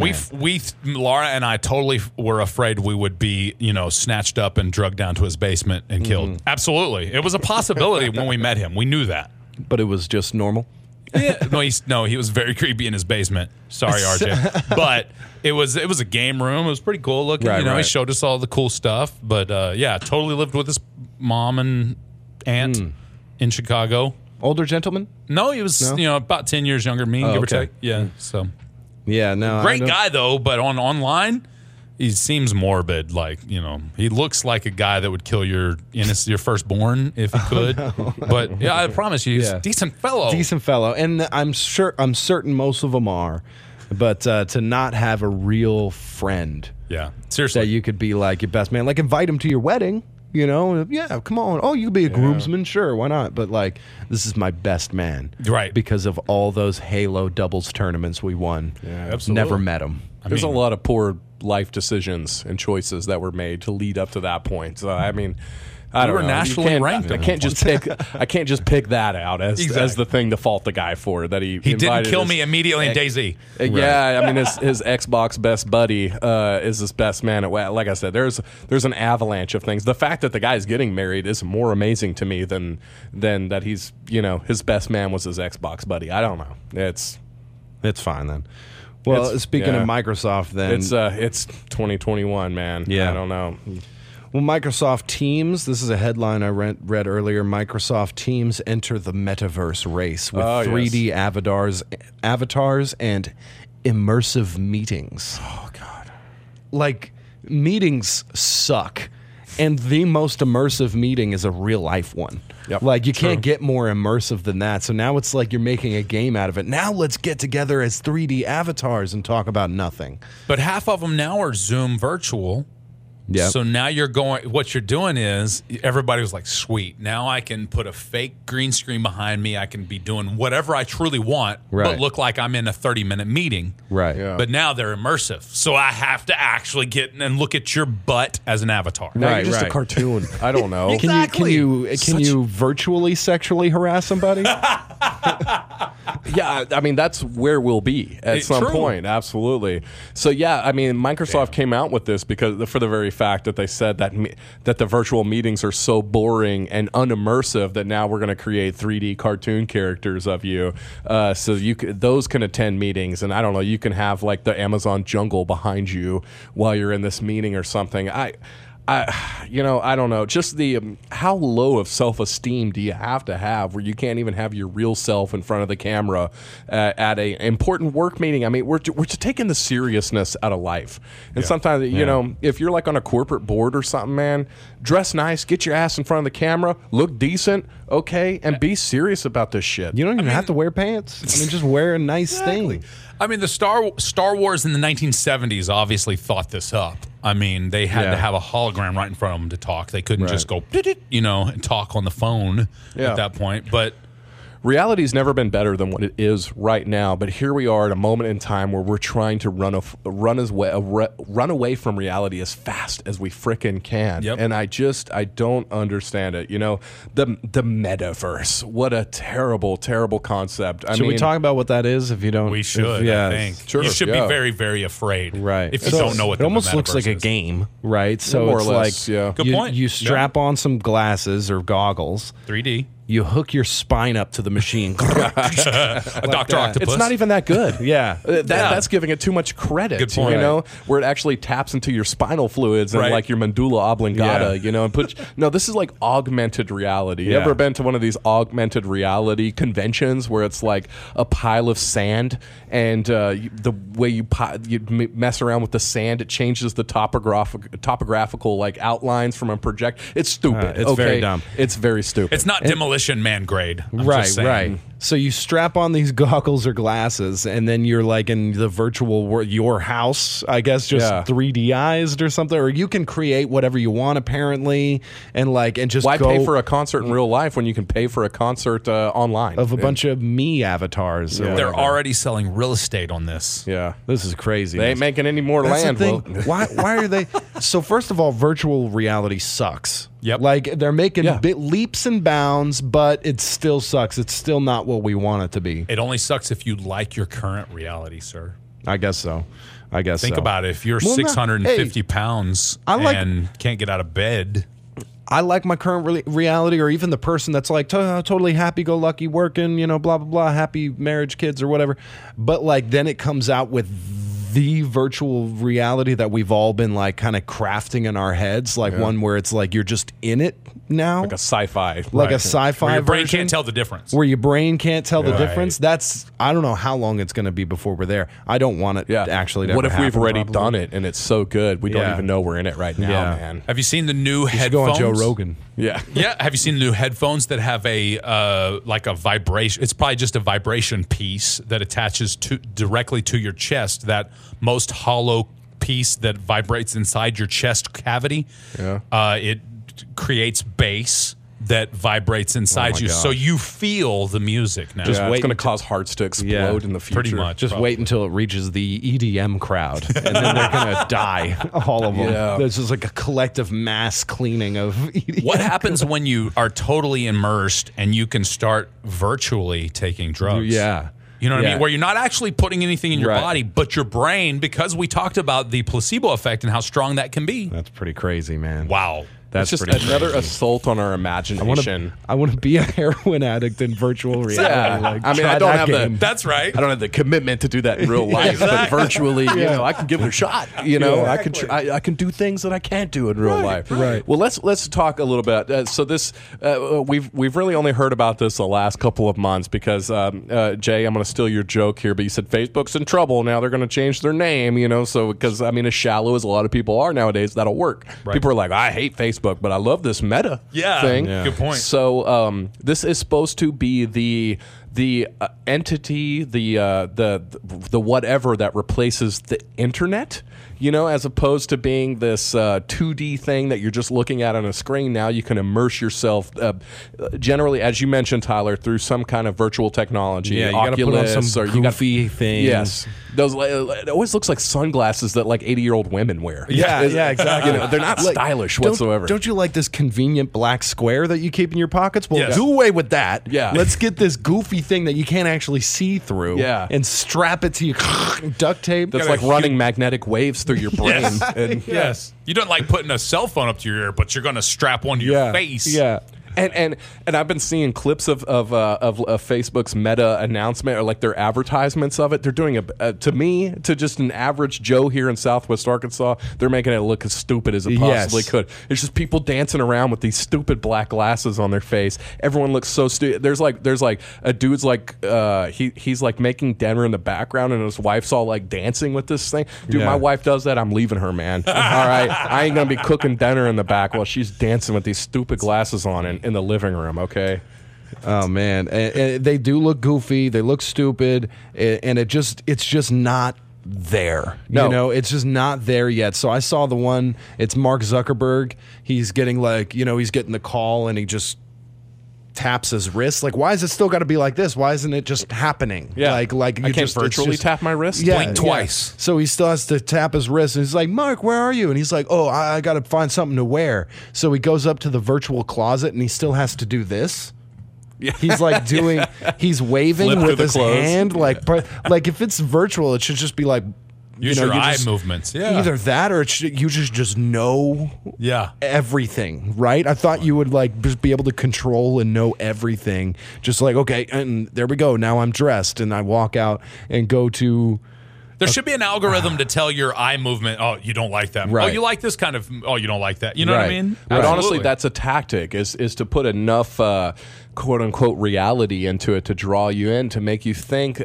Laura and I totally were afraid we would be, you know, snatched up and drugged down to his basement and killed. Absolutely. It was a possibility when we met him. We knew that. But it was just normal. Yeah. He was very creepy in his basement. Sorry, RJ. But it was a game room. It was pretty cool looking. Right, you know, he right. showed us all the cool stuff. But yeah, totally lived with his mom and aunt in Chicago. Older gentleman? No, he was, No? you know, about 10 years younger than me, give or okay. take. Yeah. So Yeah, no. I great don't- guy though, but online he seems morbid. Like, you know, he looks like a guy that would kill your firstborn if he could. But yeah, I promise you, he's Yeah. a decent fellow. Decent fellow, and I'm certain most of them are, but to not have a real friend Yeah, that seriously. you could be like your best man, like invite him to your wedding, you know, yeah, come on, oh, you could be a groomsman, sure, why not? But like, this is my best man, Right. Because of all those Halo doubles tournaments we won. Yeah, absolutely. Never met him. There's a lot of poor life decisions and choices that were made to lead up to that point. So I mean, I don't were know. You nationally can't- ranked I at can't just pick. I can't just pick that out as Exactly. the thing to fault the guy for that he. He didn't invited kill his- me immediately in DayZ. Yeah, I mean his Xbox best buddy is his best man at like I said. There's an avalanche of things. The fact that the guy's getting married is more amazing to me than that he's, you know, his best man was his Xbox buddy. I don't know. It's fine then. Well, It's- speaking yeah. of Microsoft, then it's 2021, man. Yeah. I don't know. Well, Microsoft Teams, this is a headline I read earlier. Microsoft Teams enter the metaverse race with Oh, yes. 3D avatars and immersive meetings. Oh God. Like, meetings suck. And the most immersive meeting is a real life one. Yep. Like, you can't get more immersive than that. So now it's like you're making a game out of it. Now let's get together as 3D avatars and talk about nothing. But half of them now are Zoom virtual. Yeah. So now what you're doing is everybody was like, sweet. Now I can put a fake green screen behind me. I can be doing whatever I truly want, Right. but look like I'm in a 30-minute meeting. Right. Yeah. But now they're immersive. So I have to actually get and look at your butt as an avatar. Now Right, you're just right. a cartoon. I don't know. Exactly. Can you virtually sexually harass somebody? Yeah, I mean that's where we'll be at It's some true. point. Absolutely. So yeah, I mean Microsoft came out with this because for the very fact that they said that the virtual meetings are so boring and unimmersive that now we're going to create 3D cartoon characters of you, so those can attend meetings, and I don't know, you can have like the Amazon jungle behind you while you're in this meeting or something. I don't know. Just the how low of self-esteem do you have to have where you can't even have your real self in front of the camera at a important work meeting? I mean, we're taking the seriousness out of life, and sometimes you know, if you're like on a corporate board or something, man, dress nice, get your ass in front of the camera, look decent, okay, and be serious about this shit. You don't even have to wear pants. I mean, just wear a nice thing. I mean, the Star Wars in the 1970s obviously thought this up. I mean, they had to have a hologram right in front of them to talk. They couldn't just go, and talk on the phone at that point. But Reality's never been better than what it is right now, but here we are at a moment in time where we're trying to run away from reality as fast as we frickin' can. Yep. And I don't understand it. You know, the metaverse. What a terrible, terrible concept. Should we talk about what that is? If you don't, we should, yeah, I think. Sure, You should yeah. be very, very afraid. Right. If you So don't know what it almost the looks like metaverse a is. game, right? So More or it's less, like yeah. Good you, point. you strap on some glasses or goggles. 3D. You hook your spine up to the machine. Dr. Octopus. It's not even that good. Yeah. That's giving it too much credit. Good point. You know, where it actually taps into your spinal fluids and Right. like your medulla oblongata. Yeah. You know, and no, this is like augmented reality. You Yeah. ever been to one of these augmented reality conventions where it's like a pile of sand and the way you mess around with the sand, it changes the topographical like outlines from a project. It's stupid. It's very dumb. It's very stupid. It's not Demolition Man grade. I'm Right, just saying. right. So you strap on these goggles or glasses, and then you're like in the virtual world, your house, I guess, just Yeah. 3Di'd or something. Or you can create whatever you want, apparently, and just Why go pay for a concert in real life when you can pay for a concert online? of a bunch of me avatars. Or Yeah. They're whatever. already selling real estate on this. Yeah. This is crazy. They ain't making any more That's land. the thing. Will. Why are they? So first of all, virtual reality sucks. Yep. Like they're making Yeah. leaps and bounds, but it still sucks. It's still not what we want it to be. It only sucks if you like your current reality, sir. I guess so. Think about it. If you're Well, no, 650 pounds I like- and can't get out of bed, I like my current reality, or even the person that's like totally happy-go-lucky, working, blah blah blah, happy marriage, kids, or whatever. But like then it comes out with the virtual reality that we've all been like kind of crafting in our heads, like one where it's like you're just in it now, Like a sci-fi. like a where sci-fi your brain version, can't tell the difference. where your brain can't tell the Right. difference. That's I don't know how long it's going to be before we're there. I don't want it actually to What ever if we've happen, already probably. done it and it's so good we don't Yeah. even know we're in it right now, Yeah. man? Have you seen the new You should headphones? go on Joe Rogan. Yeah. Yeah. Have you seen the new headphones that have a like a vibration? It's probably just a vibration piece that attaches directly to your chest. That most hollow piece that vibrates inside your chest cavity. Yeah. It creates bass that vibrates inside you, so you feel the music now. Just wait it's going to until- cause hearts to explode Yeah, in the future. pretty much. Just Probably. wait until it reaches the EDM crowd, and then they're gonna die, all of them. Yeah. There's just like a collective mass cleaning of EDM. What happens when you are totally immersed and you can start virtually taking drugs? Yeah. You know what I Yeah. mean? Where you're not actually putting anything in your Right. body, but your brain, because we talked about the placebo effect and how strong that can be. That's pretty crazy, man. Wow. That's It's just pretty another crazy. assault on our imagination. I want to be a heroin addict in virtual reality. Yeah. Like, I mean, try I don't that have game. That's right. I don't have the commitment to do that in real life, but virtually, you know, I can give it a shot. You know, I can I can do things that I can't do in real life. right. Well, let's talk a little bit. So this we've really only heard about this the last couple of months because Jay, I'm going to steal your joke here, but you said Facebook's in trouble now. They're going to change their name. You know, so because I mean, as shallow as a lot of people are nowadays, that'll work. People are like, I hate Facebook. Facebook, but I love this Meta Yeah, thing. yeah. Good point. So this is supposed to be the entity, the whatever that replaces the internet, as opposed to being this 2D thing that you're just looking at on a screen. Now you can immerse yourself, generally, as you mentioned, Tyler, through some kind of virtual technology. Yeah, you got to put on some or you got goofy thing. Yes, those it always looks like sunglasses that like 80-year-old women wear. Yeah, exactly. They're not stylish whatsoever. Don't you like this convenient black square that you keep in your pockets? Well, Yes. do away with that. Yeah. Let's get this goofy thing that you can't actually see through. Yeah. And strap it to you. Duct tape. That's like running magnetic waves through your brain. Yes. And, Yes. You don't like putting a cell phone up to your ear, but you're going to strap one to your face. Yeah. And I've been seeing clips of Facebook's Meta announcement or like their advertisements of it. They're doing to just an average Joe here in Southwest Arkansas. They're making it look as stupid as it possibly could. It's just people dancing around with these stupid black glasses on their face. Everyone looks so stupid. There's like a dude's like he's like making dinner in the background and his wife's all like dancing with this thing. Dude, Yeah. my wife does that. I'm leaving her, man. All right, I ain't gonna be cooking dinner in the back while she's dancing with these stupid glasses on in the living room, okay? Oh man, and they do look goofy. They look stupid, and it's just not there. No. It's just not there yet. So I saw the one. It's Mark Zuckerberg. He's getting he's getting the call, and he just taps his wrist. Like, why is it still got to be like this? Why isn't it just happening? Yeah. like I you can't just virtually it's just, tap my wrist. Yeah, Blink twice. yeah. So he still has to tap his wrist, and he's like, "Mark, where are you?" And he's like, "Oh, I got to find something to wear." So he goes up to the virtual closet, and he still has to do this. He's like he's waving Flip through with the his clothes. hand, like if it's virtual, it should just be like Use your eye movements. Yeah. Either that, or you just know Yeah. everything, right? I thought you would like just be able to control and know everything. Just like, okay, and there we go. Now I'm dressed, and I walk out and go to. There should be an algorithm to tell your eye movement. Oh, you don't like that. Right. Oh, you like this kind of. Oh, you don't like that. You know what I Right. mean? But honestly, Absolutely. that's a tactic is to put enough quote unquote reality into it to draw you in, to make you think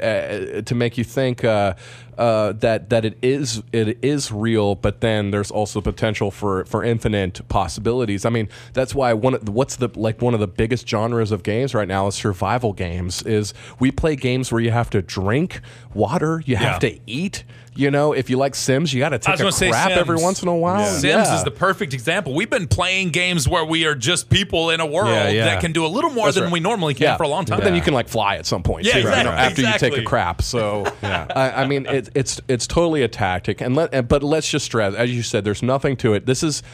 that it is real, but then there's also potential for infinite possibilities. I mean, that's why one of the biggest genres of games right now is survival games. Is we play games where you have to drink water, you have to eat. If you like Sims, you got to I take was a gonna say crap Sims. every once in a while. Sims Yeah. is the perfect example. We've been playing games where we are just people in a world Yeah. that can do a little more That's than right. we normally can for a long time. But then you can like fly at some point Yeah, too, exactly, after you exactly. take a crap. So I mean, it's totally a tactic. But let's just stress, as you said, there's nothing to it. This is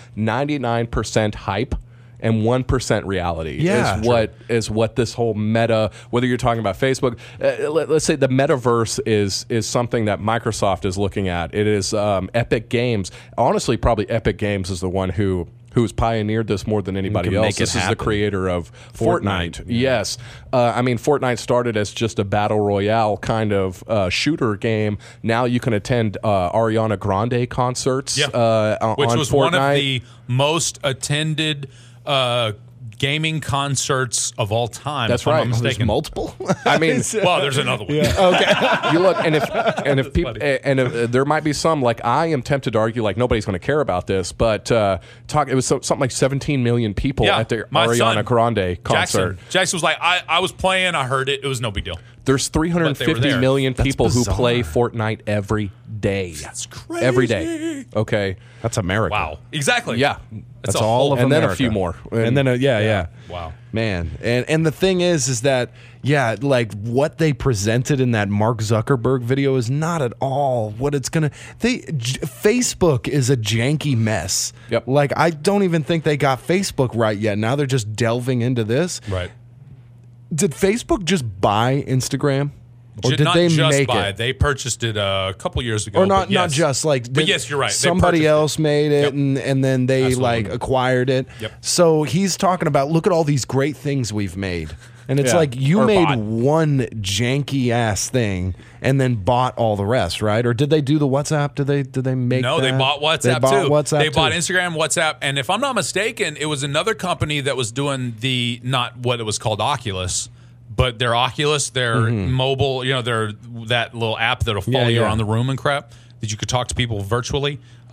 99% hype and 1% reality. Yeah, is what this whole meta. Whether you're talking about Facebook, let's say the metaverse is something that Microsoft is looking at. It is Epic Games. Honestly, probably Epic Games is the one who's pioneered this more than anybody can else. make it This is the happen. creator of Fortnite. Yes. I mean, Fortnite started as just a battle royale kind of shooter game. Now you can attend Ariana Grande concerts Yeah. Which on was Fortnite. one of the most attended gaming concerts of all time. That's if I'm right. not There's mistaken. multiple. I mean, Well, there's another one. you look, and if people, and if, there might be some, like I am tempted to argue, like nobody's going to care about this, but it was something like 17 million people Yeah, at the my Ariana son, Grande concert. Jackson was like, I was playing, I heard it, it was no big deal. There's But they were 350 there. million people who bizarre. play Fortnite every day. That's crazy. Every day. Okay. That's America. Wow. Exactly. Yeah. That's a all whole- of and then a America. few more. And then yeah. Wow. Man, and the thing is that like what they presented in that Mark Zuckerberg video is not at all what it's gonna. Facebook is a janky mess. Yep. Like I don't even think they got Facebook right yet. Now they're just delving into this. Right. Did Facebook just buy Instagram, or did not they just make buy it? They purchased it a couple years ago. Or not? but yes. Not just like. But yes, you're right. They Somebody purchased else made it, Yep. and then they Absolutely. like acquired it. Yep. So he's talking about look at all these great things we've made, and it's Yeah. like you Or made bought. one janky ass thing and then bought all the rest, right? Or did they do the WhatsApp? Did they make? No, they that? bought WhatsApp They bought too. WhatsApp They bought too. Instagram, WhatsApp, and if I'm not mistaken, it was another company that was doing the not what it was called Oculus, but their Oculus, their mobile, their that little app that'll follow you yeah. around the room and crap that you could talk to people virtually.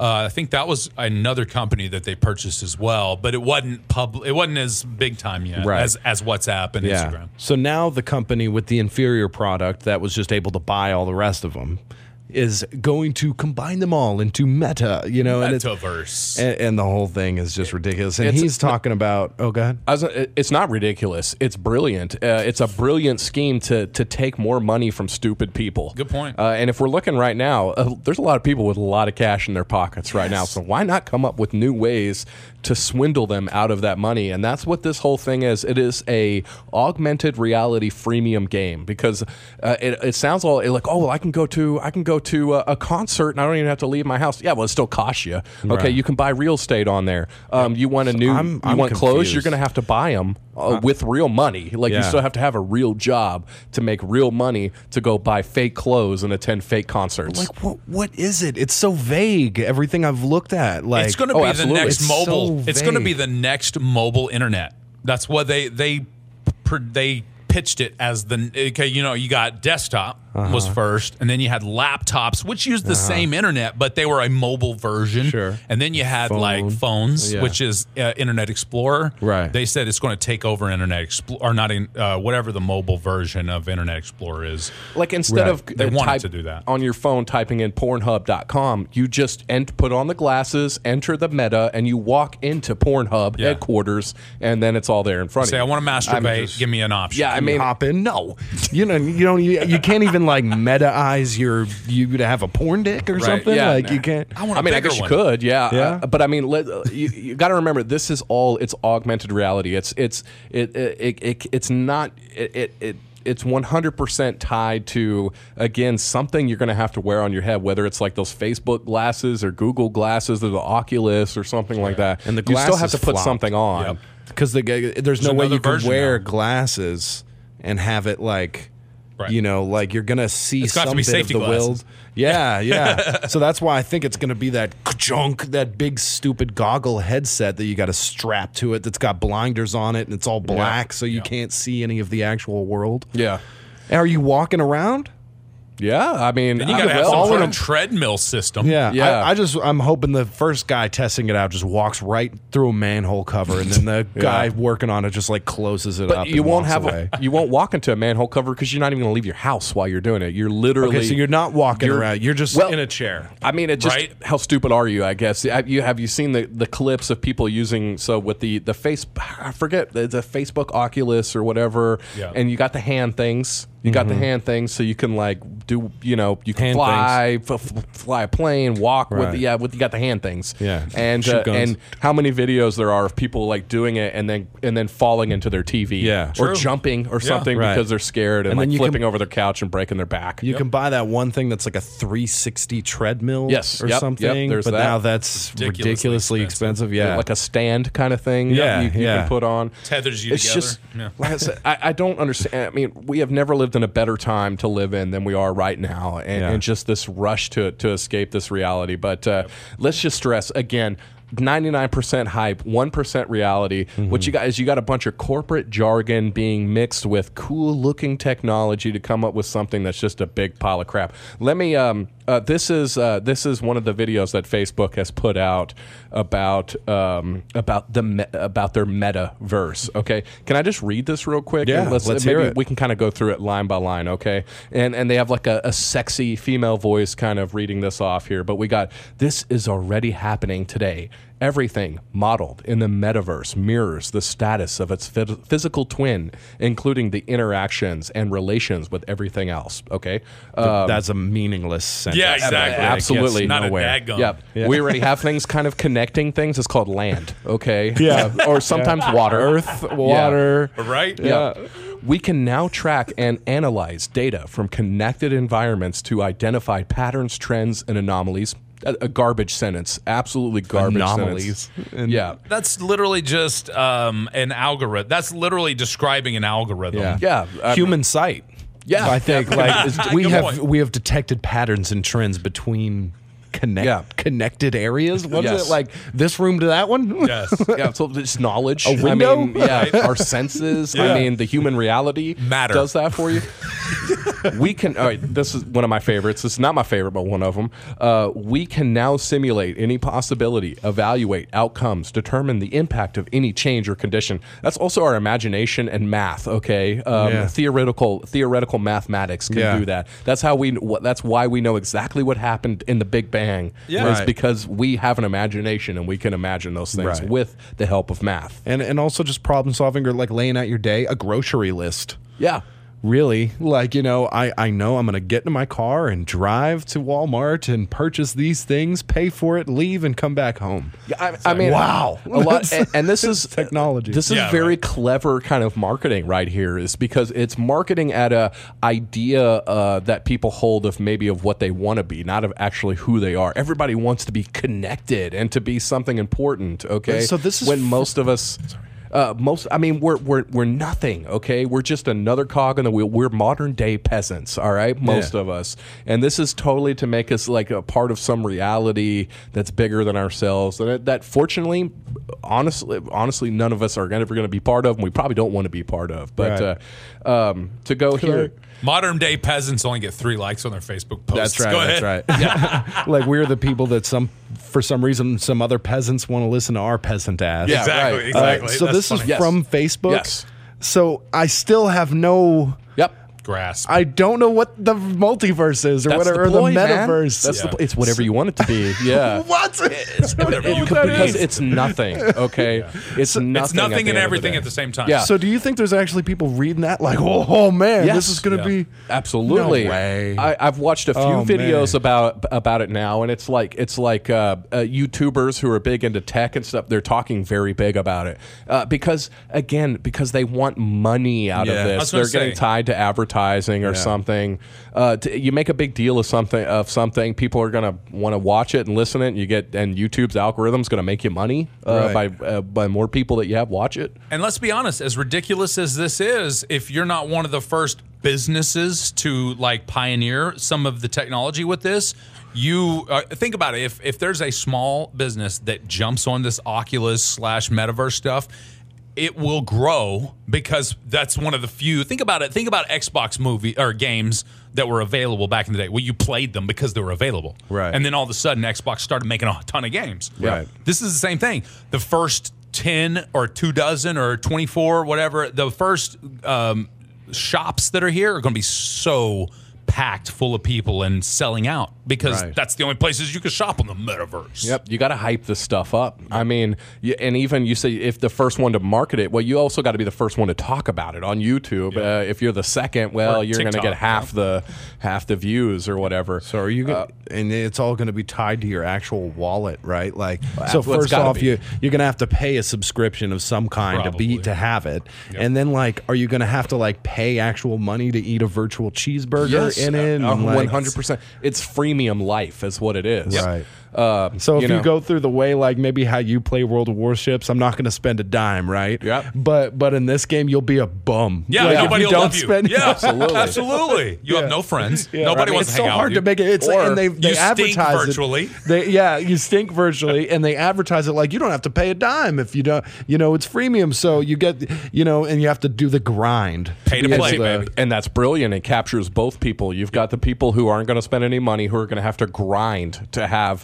I think that was another company that they purchased as well, but it wasn't It wasn't as big time yet Right. as WhatsApp and Instagram. So now the company with the inferior product that was just able to buy all the rest of them is going to combine them all into Meta, and Metaverse. and the whole thing is just ridiculous. And It's- he's talking about, oh, go ahead. It's not ridiculous. It's brilliant. It's a brilliant scheme to take more money from stupid people. Good point. And if we're looking right now, there's a lot of people with a lot of cash in their pockets right now. So why not come up with new ways to swindle them out of that money? And that's what this whole thing is. It is a augmented reality freemium game because it sounds all like, oh, well, I can go to a concert and I don't even have to leave my house. Yeah, well, it still costs you. Okay, Right. you can buy real estate on there. You want a new, I'm you want clothes, confused. you're going to have to buy them with real money. Like you Yeah. still have to have a real job to make real money to go buy fake clothes and attend fake concerts. Like, what is it? It's so vague, everything I've looked at. Like, It's going to be the absolutely. next It's mobile. so It's going to vague. be the next mobile internet. That's what they pitched it as okay. You got desktop was first, and then you had laptops, which used the same internet, but they were a mobile version. Sure. And then you had Phone. like phones, Yeah. which is Internet Explorer. Right. They said it's going to take over Internet Explorer, or not in whatever the mobile version of Internet Explorer is. Like instead of They wanted to do that. on your phone, typing in Pornhub.com, you just put on the glasses, enter the Meta, and you walk into Pornhub Yeah. headquarters, and then it's all there in front Say, of I you. you. want to masturbate. Give me an option. Yeah, I mean, hop in. No, you can't even like meta-eyes you to have a porn dick or something. yeah, like nah. you can't. I want a I mean, I bigger guess you one. could, yeah. Yeah. But I mean, you got to remember, this is all it's augmented reality. It's 100% tied to, again, something you're going to have to wear on your head, whether it's like those Facebook glasses or Google glasses or the Oculus or something like that. And the you still have glasses to put flopped. something on. Yep. Because there's no way another you can version wear now. glasses and have it like, Right. like you're gonna see It's got to some be bit safety of the glasses. world. Yeah. So that's why I think it's gonna be that junk, that big stupid goggle headset that you got to strap to it. That's got blinders on it and it's all black, so you can't see any of the actual world. Yeah. Are you walking around? Yeah. I mean, And you got to have well, some sort in of treadmill system. Yeah. Yeah. I'm hoping the first guy testing it out just walks right through a manhole cover, and then the guy working on it just like closes it up. But you and won't walks have away. you won't walk into a manhole cover because you're not even going to leave your house while you're doing it. You're literally. Okay, so you're not walking around. You're just Well, in a chair. I mean, it just Right? how stupid are you? I guess have you seen the clips of people using with the face? I forget the Facebook Oculus or whatever, Yeah. and you got the hand things. You got the hand things, so you can like do you can Hand fly fly a plane, walk Right. you got the hand things. Yeah. and Shoot guns. and how many videos there are of people like doing it and then falling into their TV, Yeah. or True. jumping or something Right. because they're scared and And then like you flipping can- over their couch and breaking their back. You can buy that one thing that's like a 360 treadmill, Yes. or Yep. something. There's but that. now that's Ridiculously ridiculously expensive. Yeah, like a stand kind of thing. Yeah, you yeah. can put on. Tethers you It's together. just, Yeah. like I said, I don't understand. I mean, we have never lived in a better time to live in than we are right now, and just this rush to escape this reality. But let's just stress again. 99% hype, 1% reality. What you got is you got a bunch of corporate jargon being mixed with cool looking technology to come up with something that's just a big pile of crap. Let me this is one of the videos that Facebook has put out about their metaverse. Okay, can I just read this real quick? Yeah, And let's maybe hear it. we can kind of go through it line by line. Okay, and they have like a sexy female voice kind of reading this off here. But we got, this is already happening today. Everything modeled in the metaverse mirrors the status of its physical twin, including the interactions and relations with everything else. Okay, that's a meaningless sentence. Yeah, exactly. Absolutely. Not nowhere. a dadgum. Yep. Yeah. We already have things kind of connecting things. It's called land. Okay. Yeah. Or sometimes water. Earth, water. Right? Yeah. We can now track and analyze data from connected environments to identify patterns, trends, and anomalies. A garbage sentence. Absolutely garbage Anomalies. sentence. Yeah. That's literally just an algorithm. That's literally describing an algorithm. Yeah. Yeah. Human sight. Yeah. I think we Good have point. we have detected patterns and trends between Yeah. connected areas. What is Yes. it, like this room to that one? Yes. Yeah, so it's knowledge. A window? I mean, yeah, our senses. Yeah. I mean, the human reality Matter. does that for you. we can. All right, this is one of my favorites. This is not my favorite, but one of them. We can now simulate any possibility, evaluate outcomes, determine the impact of any change or condition. That's also our imagination and math. Okay, theoretical mathematics can do that. That's how we. That's why we know exactly what happened in the Big Bang. Yeah. Is because we have an imagination and we can imagine those things with the help of math. And also just problem solving or like laying out your day, a grocery list. Yeah. Really, like, you know, I know I'm going to get in my car and drive to Walmart and purchase these things, pay for it, leave, and come back home. Yeah, I mean, wow, a lot, and this is technology. This is very clever kind of marketing right here, is because it's marketing at a idea that people hold of maybe of what they want to be, not of actually who they are. Everybody wants to be connected and to be something important. Okay, so this is when most of us. We're nothing, okay? We're just another cog in the wheel. We're modern day peasants, all right? Most of us. And this is totally to make us like a part of some reality that's bigger than ourselves. And that fortunately, honestly, none of us are ever going to be part of, and we probably don't want to be part of. But to go here. Modern day peasants only get 3 likes on their Facebook posts. That's right. Go ahead. That's right. Yeah. Like we're the people that for some reason, some other peasants want to listen to our peasant ass. Yeah, Exactly. Exactly. So That's this funny. is from Facebook. Yes. So I still have no. Yep. Grasp. I don't know what the multiverse is or That's whatever, the or point, the man. metaverse. That's it's whatever you want it to be. Yeah. What? It's whatever you because it's nothing. Okay. It's nothing. It's nothing and the everything day. at the same time. Yeah. So do you think there's actually people reading that like, oh man, Yes. this is going to be Absolutely. No way. I've watched a few Oh, videos about it now, and it's like YouTubers who are big into tech and stuff. They're talking very big about it because they want money out of I this. was gonna They're getting say. tied to advertising or something. You make a big deal of something. People are going to want to watch it and listen to it. And YouTube's algorithm's going to make you money by more people that you have watch it. And let's be honest, as ridiculous as this is, if you're not one of the first businesses to like pioneer some of the technology with this, you think about it. If there's a small business that jumps on this Oculus / metaverse stuff, it will grow because that's one of the few. Think about it. Think about Xbox movie or games that were available back in the day. Well, you played them because they were available, Right. And then all of a sudden, Xbox started making a ton of games. Right. This is the same thing. The first 10 or 24 or 24, whatever, the first shops that are here are going to be so packed full of people and selling out because that's the only places you can shop on the metaverse. Yep, you got to hype this stuff up. I mean, and even you say if the first one to market it, well, you also got to be the first one to talk about it on YouTube. If you're the second, well, Or you're going to TikTok, get half the views or whatever. So are you gonna, and it's all going to be tied to your actual wallet, right? Like, so well, it's first gotta off, be. you're going to have to pay a subscription of some kind Probably. to have it, and then like, are you going to have to like pay actual money to eat a virtual cheeseburger in it? And, like, 100%. It's freemium life, is what it is. Right. So if you know. go through the way like maybe how you play World of Warships, I'm not going to spend a dime, right? Yep. But in this game, you'll be a bum. Yeah, Like, if nobody you will don't love you. spend, Yeah, Absolutely. absolutely. You have no friends. Yeah, Nobody right. wants it's to hang so out hard with to you. make it. It's Or and they you stink advertise virtually. it. You stink virtually, and they advertise it like you don't have to pay a dime if you don't. You know, it's freemium, so you get and you have to do the grind. Pay to Because play, the- baby. And that's brilliant. It captures both people. You've got the people who aren't going to spend any money, who are going to have to grind to have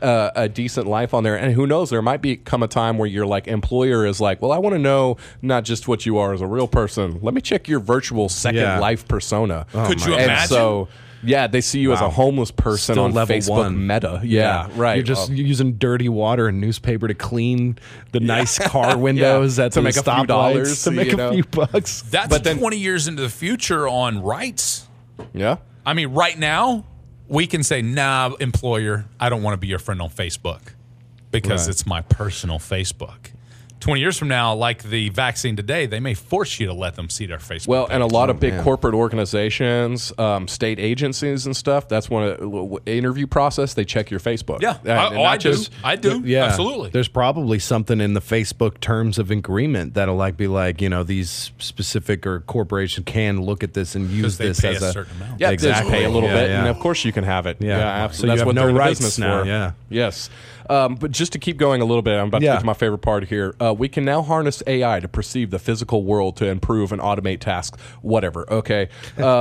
a decent life on there. And who knows, there might come a time where your like employer is like, well, I want to know not just what you are as a real person. Let me check your virtual second life persona. Could you And imagine? so, yeah, they see you as a homeless person Still on level Facebook one. Meta. Yeah, right. You're just using dirty water and newspaper to clean the nice car windows at To the make a few stoplights, dollars, to make you a know. few bucks. That's But then- 20 years into the future on rights. Yeah. I mean, right now, we can say, nah, employer, I don't want to be your friend on Facebook because it's my personal Facebook. 20 years from now, like the vaccine today, they may force you to let them see their Facebook. Well, and a lot of big man. corporate organizations, state agencies and stuff, that's one interview process. They check your Facebook. yeah, And I not do. just- I do. Yeah, Absolutely. There's probably something in the Facebook terms of agreement that'll like be like, these specific or corporation can look at this and use they this pay as a certain amount. Yeah, Exactly. just pay a little Yeah, bit, yeah. and of course you can have it. Yeah. Absolutely. So you That's have what no they're in rights business now, for. yeah. Yes. But just to keep going a little bit, I'm about to Yeah. get to my favorite part here. We can now harness AI to perceive the physical world to improve and automate tasks, whatever. Okay.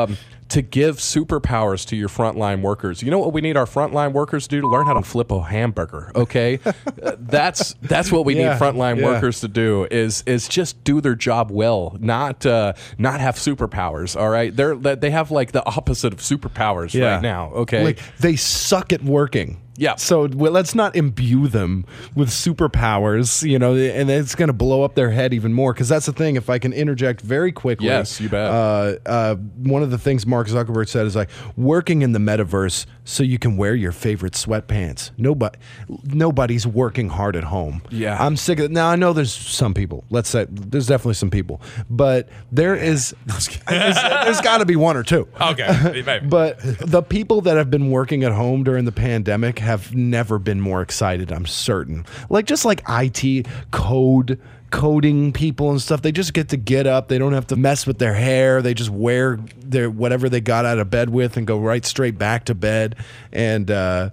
to give superpowers to your frontline workers. You know what we need our frontline workers to do? To learn how to flip a hamburger, okay? That's what we need frontline workers to do is just do their job well, not have superpowers, all right? They have like the opposite of superpowers right now, okay? Like they suck at working. Yeah. So let's not imbue them with superpowers, you know, and it's going to blow up their head even more. Because that's the thing. If I can interject very quickly. Yes, you bet. One of the things Mark Zuckerberg said is like working in the metaverse so you can wear your favorite sweatpants. Nobody's working hard at home. Yeah. I'm sick of it. Now, I know there's some people. Let's say there's definitely some people. But there's got to be one or two. Okay. Maybe. But the people that have been working at home during the pandemic have never been more excited, I'm certain. Like just like IT coding people and stuff, they just get up. They don't have to mess with their hair. They just wear their whatever they got out of bed with and go right straight back to bed. And I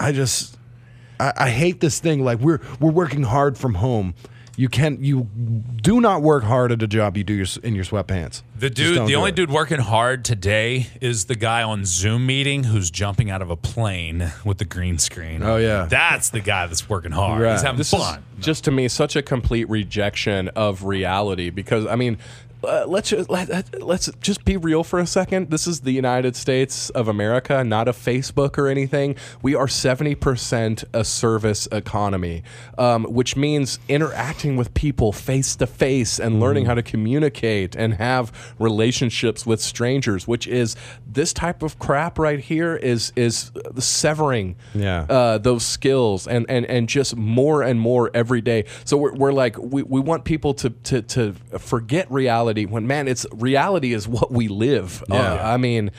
hate this thing. Like we're working hard from home. You do not work hard at a job you do in your sweatpants. The only dude working hard today is the guy on Zoom meeting who's jumping out of a plane with the green screen. Oh, yeah. That's the guy that's working hard. Right. He's having This fun. is just to me such a complete rejection of reality because I mean let's just be real for a second. This is the United States of America, not a Facebook or anything. We are 70% a service economy, which means interacting with people face to face and learning how to communicate and have relationships with strangers, which is this type of crap right here is severing those skills and just more and more every day. So we're like we want people to forget reality. When reality is what we live. I mean,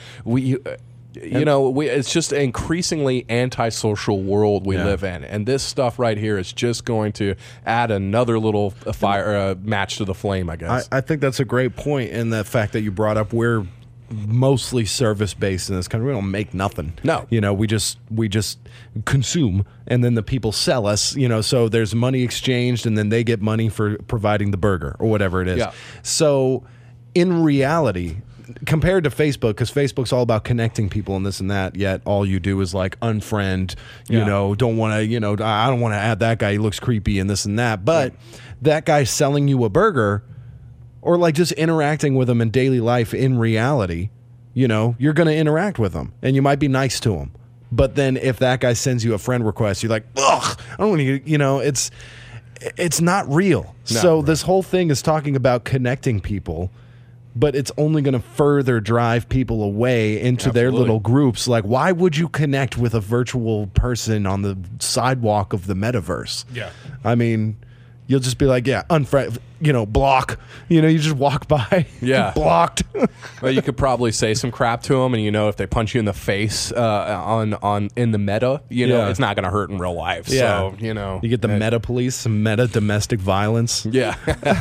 it's just an increasingly antisocial world we live in, and this stuff right here is just going to add another little fire match to the flame, I guess. I think that's a great point, and the fact that you brought up we're mostly service based in this country. We don't make nothing. No, we just consume, and then the people sell us. So there's money exchanged, and then they get money for providing the burger or whatever it is. Yeah. So in reality, compared to Facebook, because Facebook's all about connecting people and this and that, yet all you do is like unfriend, don't want to, I don't want to add that guy, he looks creepy and this and that. But that guy selling you a burger or like just interacting with them in daily life in reality, you're going to interact with them and you might be nice to them. But then if that guy sends you a friend request, you're like, ugh, I don't want to, it's not real. So this whole thing is talking about connecting people, but it's only going to further drive people away into their little groups. Like, why would you connect with a virtual person on the sidewalk of the metaverse? Yeah. I mean, you'll just be like, unfriend, block. You just walk by. Yeah. Blocked. Well, you could probably say some crap to them, and if they punch you in the face on in the meta, it's not going to hurt in real life. Yeah. So you get the meta police, some meta domestic violence. Yeah.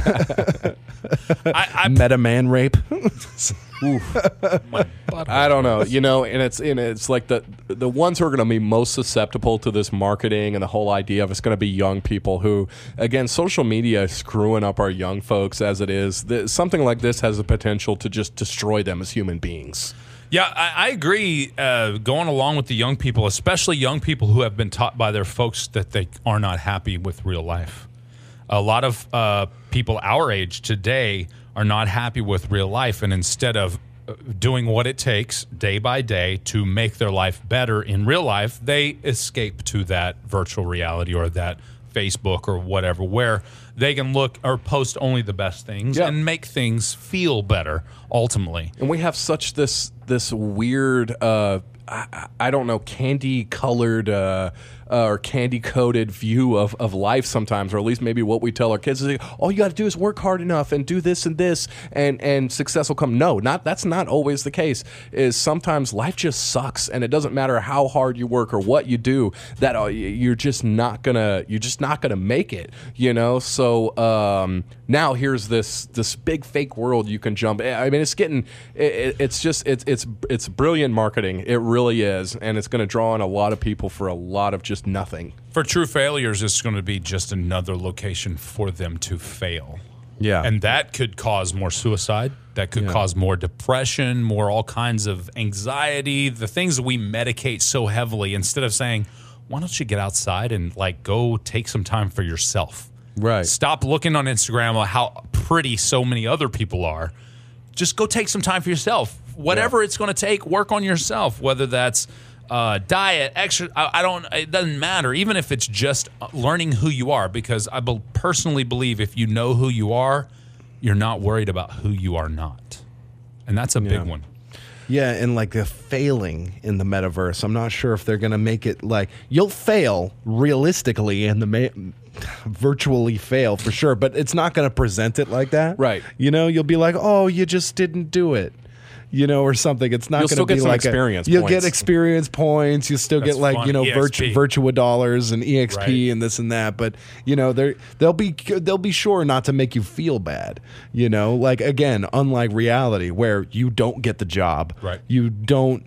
Meta man rape. I don't know, and it's like the ones who are going to be most susceptible to this marketing and the whole idea of it's going to be young people who, again, social media is screwing up our young folks as it is. Something like this has the potential to just destroy them as human beings. Yeah, I agree. Going along with the young people, especially young people who have been taught by their folks that they are not happy with real life. A lot of people our age today are not happy with real life, and instead of doing what it takes day by day to make their life better in real life, they escape to that virtual reality or that Facebook or whatever, where they can look or post only the best things and make things feel better ultimately. And we have such this weird I don't know, candy colored or candy coated view of life sometimes, or at least maybe what we tell our kids is like, all you got to do is work hard enough and do this and this and success will come. No, that's not always the case. Is sometimes life just sucks, and it doesn't matter how hard you work or what you do, that you're just not gonna make it. So now here's this big fake world you can jump. I mean, it's brilliant marketing. It really is, and it's going to draw in a lot of people for a lot of just nothing. For true failures, it's going to be just another location for them to fail. Yeah. And that could cause more suicide. that could cause more depression, more all kinds of anxiety, the things that we medicate so heavily, instead of saying, why don't you get outside and like go take some time for yourself? Right. Stop looking on Instagram at how pretty so many other people are. Just go take some time for yourself. Whatever it's going to take, work on yourself, whether that's diet, exercise, it doesn't matter. Even if it's just learning who you are, because I personally believe if you know who you are, you're not worried about who you are not. And that's a big one. Yeah, and like the failing in the metaverse, I'm not sure if they're going to make it like you'll fail realistically and virtually fail for sure, but it's not going to present it like that. Right. You know, you'll be like, oh, you just didn't do it. You know, or something. It's not going to be some like experience you'll points. get experience points. You'll still That's get like fun. you know EXP. Virtua dollars and EXP Right. and this and that. But you know they'll be sure not to make you feel bad. You know, like again, unlike reality where you don't get the job, Right. You don't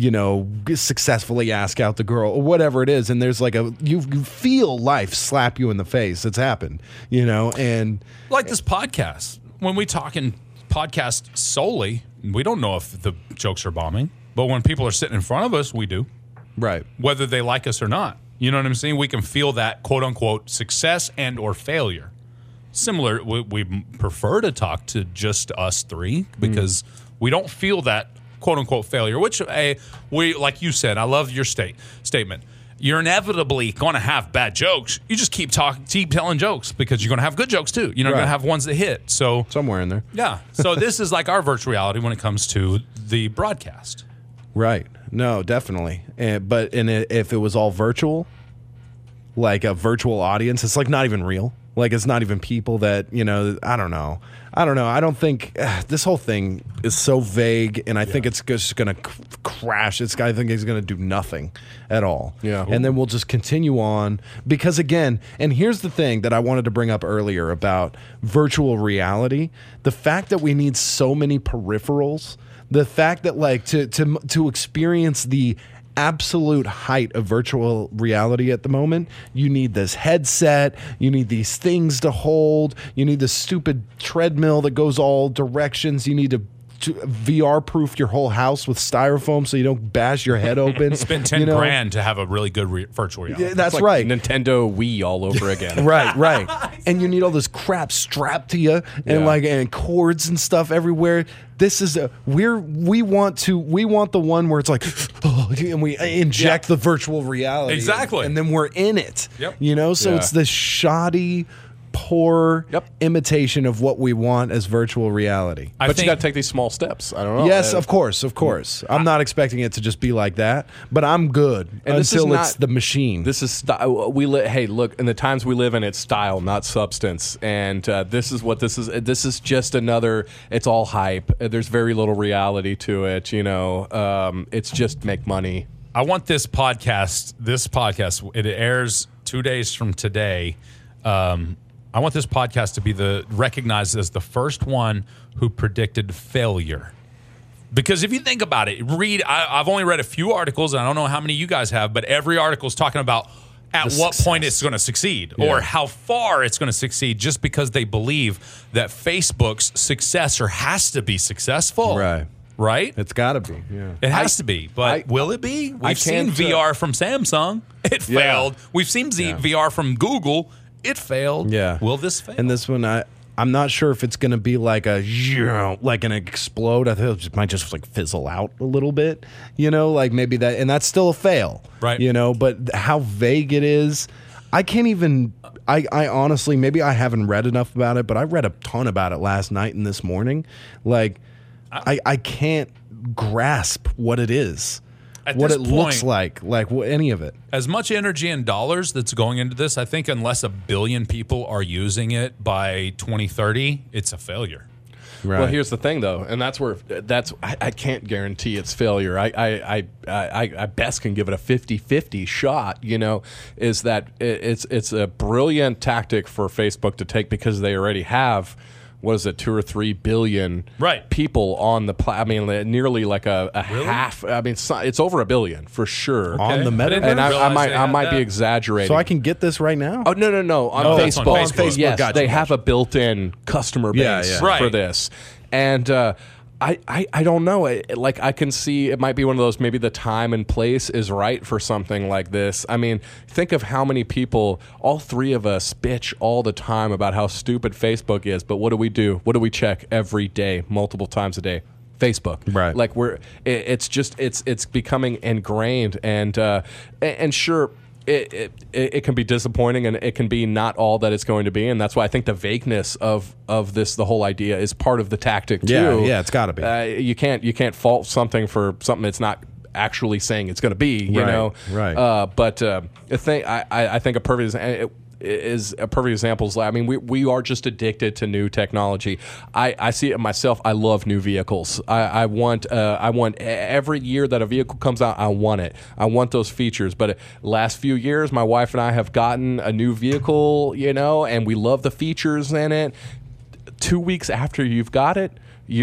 successfully ask out the girl or whatever it is, and there's like you feel life slap you in the face. It's happened. You know, and Like this podcast. When we talk in podcast solely, we don't know if the jokes are bombing, but when people are sitting in front of us, we do, right. whether they like us or not. You know what I'm saying? We can feel that quote unquote success and or failure. Similar, we prefer to talk to just us three because we don't feel that quote unquote failure, which we, like you said, I love your statement. You're inevitably going to have bad jokes. You just keep telling jokes because you're going to have good jokes too. You're not going to have ones that hit. So Somewhere in there. yeah. So this is like our virtual reality when it comes to the broadcast. Right. No, definitely. But if it was all virtual, like a virtual audience, it's like not even real. Like it's not even people that, you know, I don't know. I don't think this whole thing is so vague, and I think it's just going to crash. I think it's going to do nothing at all. Yeah. And then we'll just continue on because, again, and here's the thing that I wanted to bring up earlier about virtual reality. The fact that we need so many peripherals, the fact that like to experience the absolute height of virtual reality at the moment, you need this headset, you need these things to hold, you need this stupid treadmill that goes all directions, you need to VR proof your whole house with styrofoam so you don't bash your head open. Spend 10 grand to have a really good virtual reality. Yeah, that's It's like right. Nintendo Wii all over again. Right. And you need all this crap strapped to you and and cords and stuff everywhere. This is we want the one where it's like and we inject the virtual reality. Exactly. And then we're in it. Yep. You know, so Yeah. it's this shoddy, poor imitation of what we want as virtual reality. I But think you got to take these small steps. I don't know. Yes, of course. I'm not expecting it to just be like that, but I'm good And this is until not- it's the machine. This is hey, look, in the times we live in, it's style, not substance. And this is what this is. This is just another. It's all hype. There's very little reality to it. You know, it's just make money. I want this podcast, it airs 2 days from today. I want this podcast to be recognized as the first one who predicted failure. Because if you think about it, I've only read a few articles, and I don't know how many you guys have, but every article is talking about at what point it's going to succeed or how far it's going to succeed, just because they believe that Facebook's successor has to be successful. Right? It's got to be. Yeah. It has to be, but will it be? We've seen can't, VR from Samsung. It failed. We've seen VR from Google. It failed. Yeah. Will this fail? And this one, I'm not sure if it's going to be like like an explode. I think it might just like fizzle out a little bit, you know, like maybe that, and that's still a fail, Right. You know, but how vague it is, I can't even, I honestly, maybe I haven't read enough about it, but I read a ton about it last night and this morning. Like, I can't grasp what it is. At What this it looks point, like any of it. as much energy and dollars that's going into this, I think unless 1 billion people are using it by 2030, it's a failure. Right. Well, here's the thing, though, and I can't guarantee it's failure. I best can give it a 50-50 shot. You know, is that it's a brilliant tactic for Facebook to take because they already have. What is it, 2 or 3 billion people on the I mean, nearly like a half. I mean, it's over 1 billion for sure. On the metaverse? And I realize might they be had exaggerating. So I can get this right now? Oh, no. On No, that's Facebook. on Facebook. Yes, Gotcha, they have a built-in customer base Yeah, yeah. Right. for this. And I don't know. Like, I can see it might be one of those, maybe the time and place is right for something like this. I mean, think of how many people, all three of us, bitch all the time about how stupid Facebook is. But what do? What do we check every day, multiple times a day? Facebook, Right. Like, it's becoming ingrained, and sure. It can be disappointing, and it can be not all that it's going to be, and that's why I think the vagueness of this, the whole idea, is part of the tactic too. Yeah, it's got to be. You can't fault something for something it's not actually saying it's going to be. You Right, know, right. But I think a perfect is a perfect example. I mean, we are just addicted to new technology. I see it myself. I love new vehicles. I want every year that a vehicle comes out, I want it. I want those features. But last few years, my wife and I have gotten a new vehicle, you know, and we love the features in it. 2 weeks after you've got it,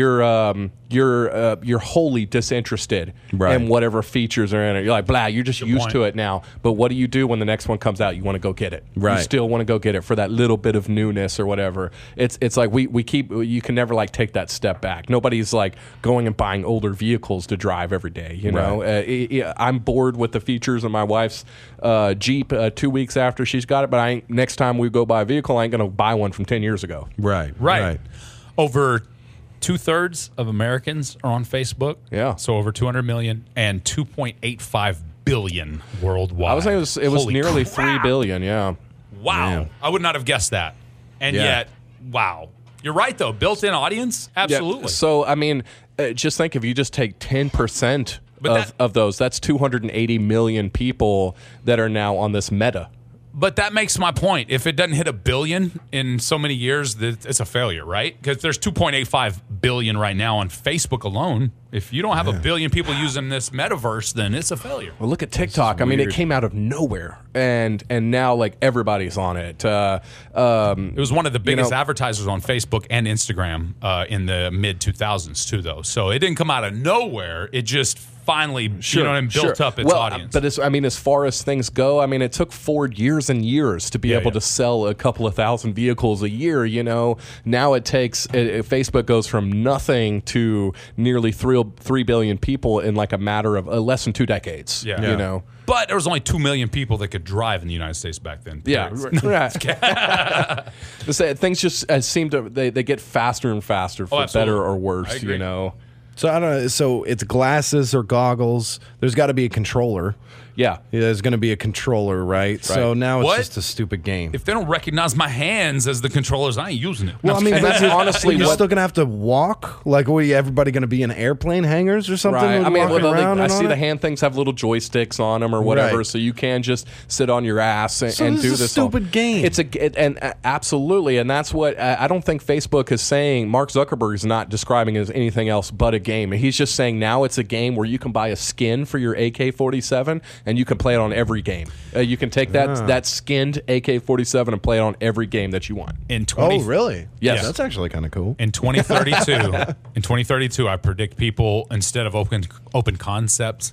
you're wholly disinterested Right. in whatever features are in it. You're like, blah, you're just used point. to it now. But what do you do when the next one comes out? You want to go get it. Right. You still want to go get it for that little bit of newness or whatever. It's like we keep, you can never like take that step back. Nobody's like going and buying older vehicles to drive every day. You know, I'm bored with the features of my wife's Jeep 2 weeks after she's got it. But next time we go buy a vehicle, I ain't going to buy one from 10 years ago. Right. Over 2/3 of Americans are on Facebook. Yeah. So over 200 million and 2.85 billion worldwide. I was saying it was Holy nearly crap. 3 billion. Yeah. Wow. Man. I would not have guessed that. And Yeah. yet, wow. You're right, though. Built-in audience? Absolutely. Yeah. So, I mean, just think if you just take 10% But of those, that's 280 million people that are now on this meta. But that makes my point. If it doesn't hit 1 billion in so many years, it's a failure, right? Because there's 2.85 billion right now on Facebook alone. If you don't have 1 billion people using this metaverse, then it's a failure. Well, look at TikTok. I mean, it came out of nowhere, and now like everybody's on it. It was one of the biggest advertisers on Facebook and Instagram in the mid 2000s too, though. So it didn't come out of nowhere. It just finally, built up its audience. But as far as things go, I mean, it took Ford years and years to be able to sell a couple of thousand vehicles a year. You know, now it takes Facebook goes from nothing to nearly 3 billion people in like a matter of less than 2 decades. Yeah. You know. But there was only 2 million people that could drive in the United States back then. Yeah, right. Things just seem to they get faster and faster for absolutely. better or I worse. agree. You know. So I don't know. So it's glasses or goggles. There's got to be a controller. Yeah. There's going to be a controller, right? So now it's What? just a stupid game. If they don't recognize my hands as the controllers, I ain't using it. Well, I mean, that's honestly you're what- still going to have to walk. Like, what? Everybody going to be in airplane hangars or something? Right. I mean, walking around I and see all the that? hand things have little joysticks on them or whatever, Right. so you can just sit on your ass and, So and this do is a this. stupid game. It's absolutely, and that's what I don't think Facebook is saying. Mark Zuckerberg is not describing it as anything else but a game. He's just saying now it's a game where you can buy a skin for your AK-47 and you can play it on every game. You can take that skinned AK-47 and play it on every game that you want. In Oh, really? Yes. That's actually kind of cool. In 2032, I predict people, instead of open concepts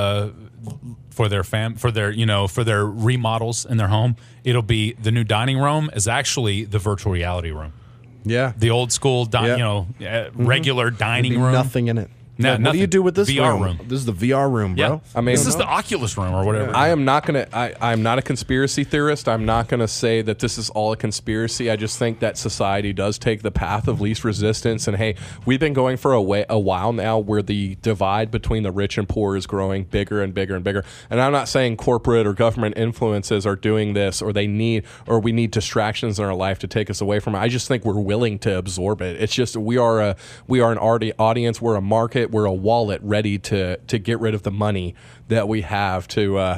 for their remodels in their home, it'll be the new dining room is actually the virtual reality room. Yeah. The old school, regular dining room. Nothing in it. No, What do nothing. you do with this VR room. This is the VR room, bro. Yeah, I mean- this is the Oculus room or whatever. I am not going to. I'm not a conspiracy theorist. I'm not going to say that this is all a conspiracy. I just think that society does take the path of least resistance. And hey, we've been going for a while now, where the divide between the rich and poor is growing bigger and bigger and bigger. And I'm not saying corporate or government influences are doing this, or we need distractions in our life to take us away from it. I just think we're willing to absorb it. It's just we are an audience. We're a market. We're a wallet ready to get rid of the money that we have to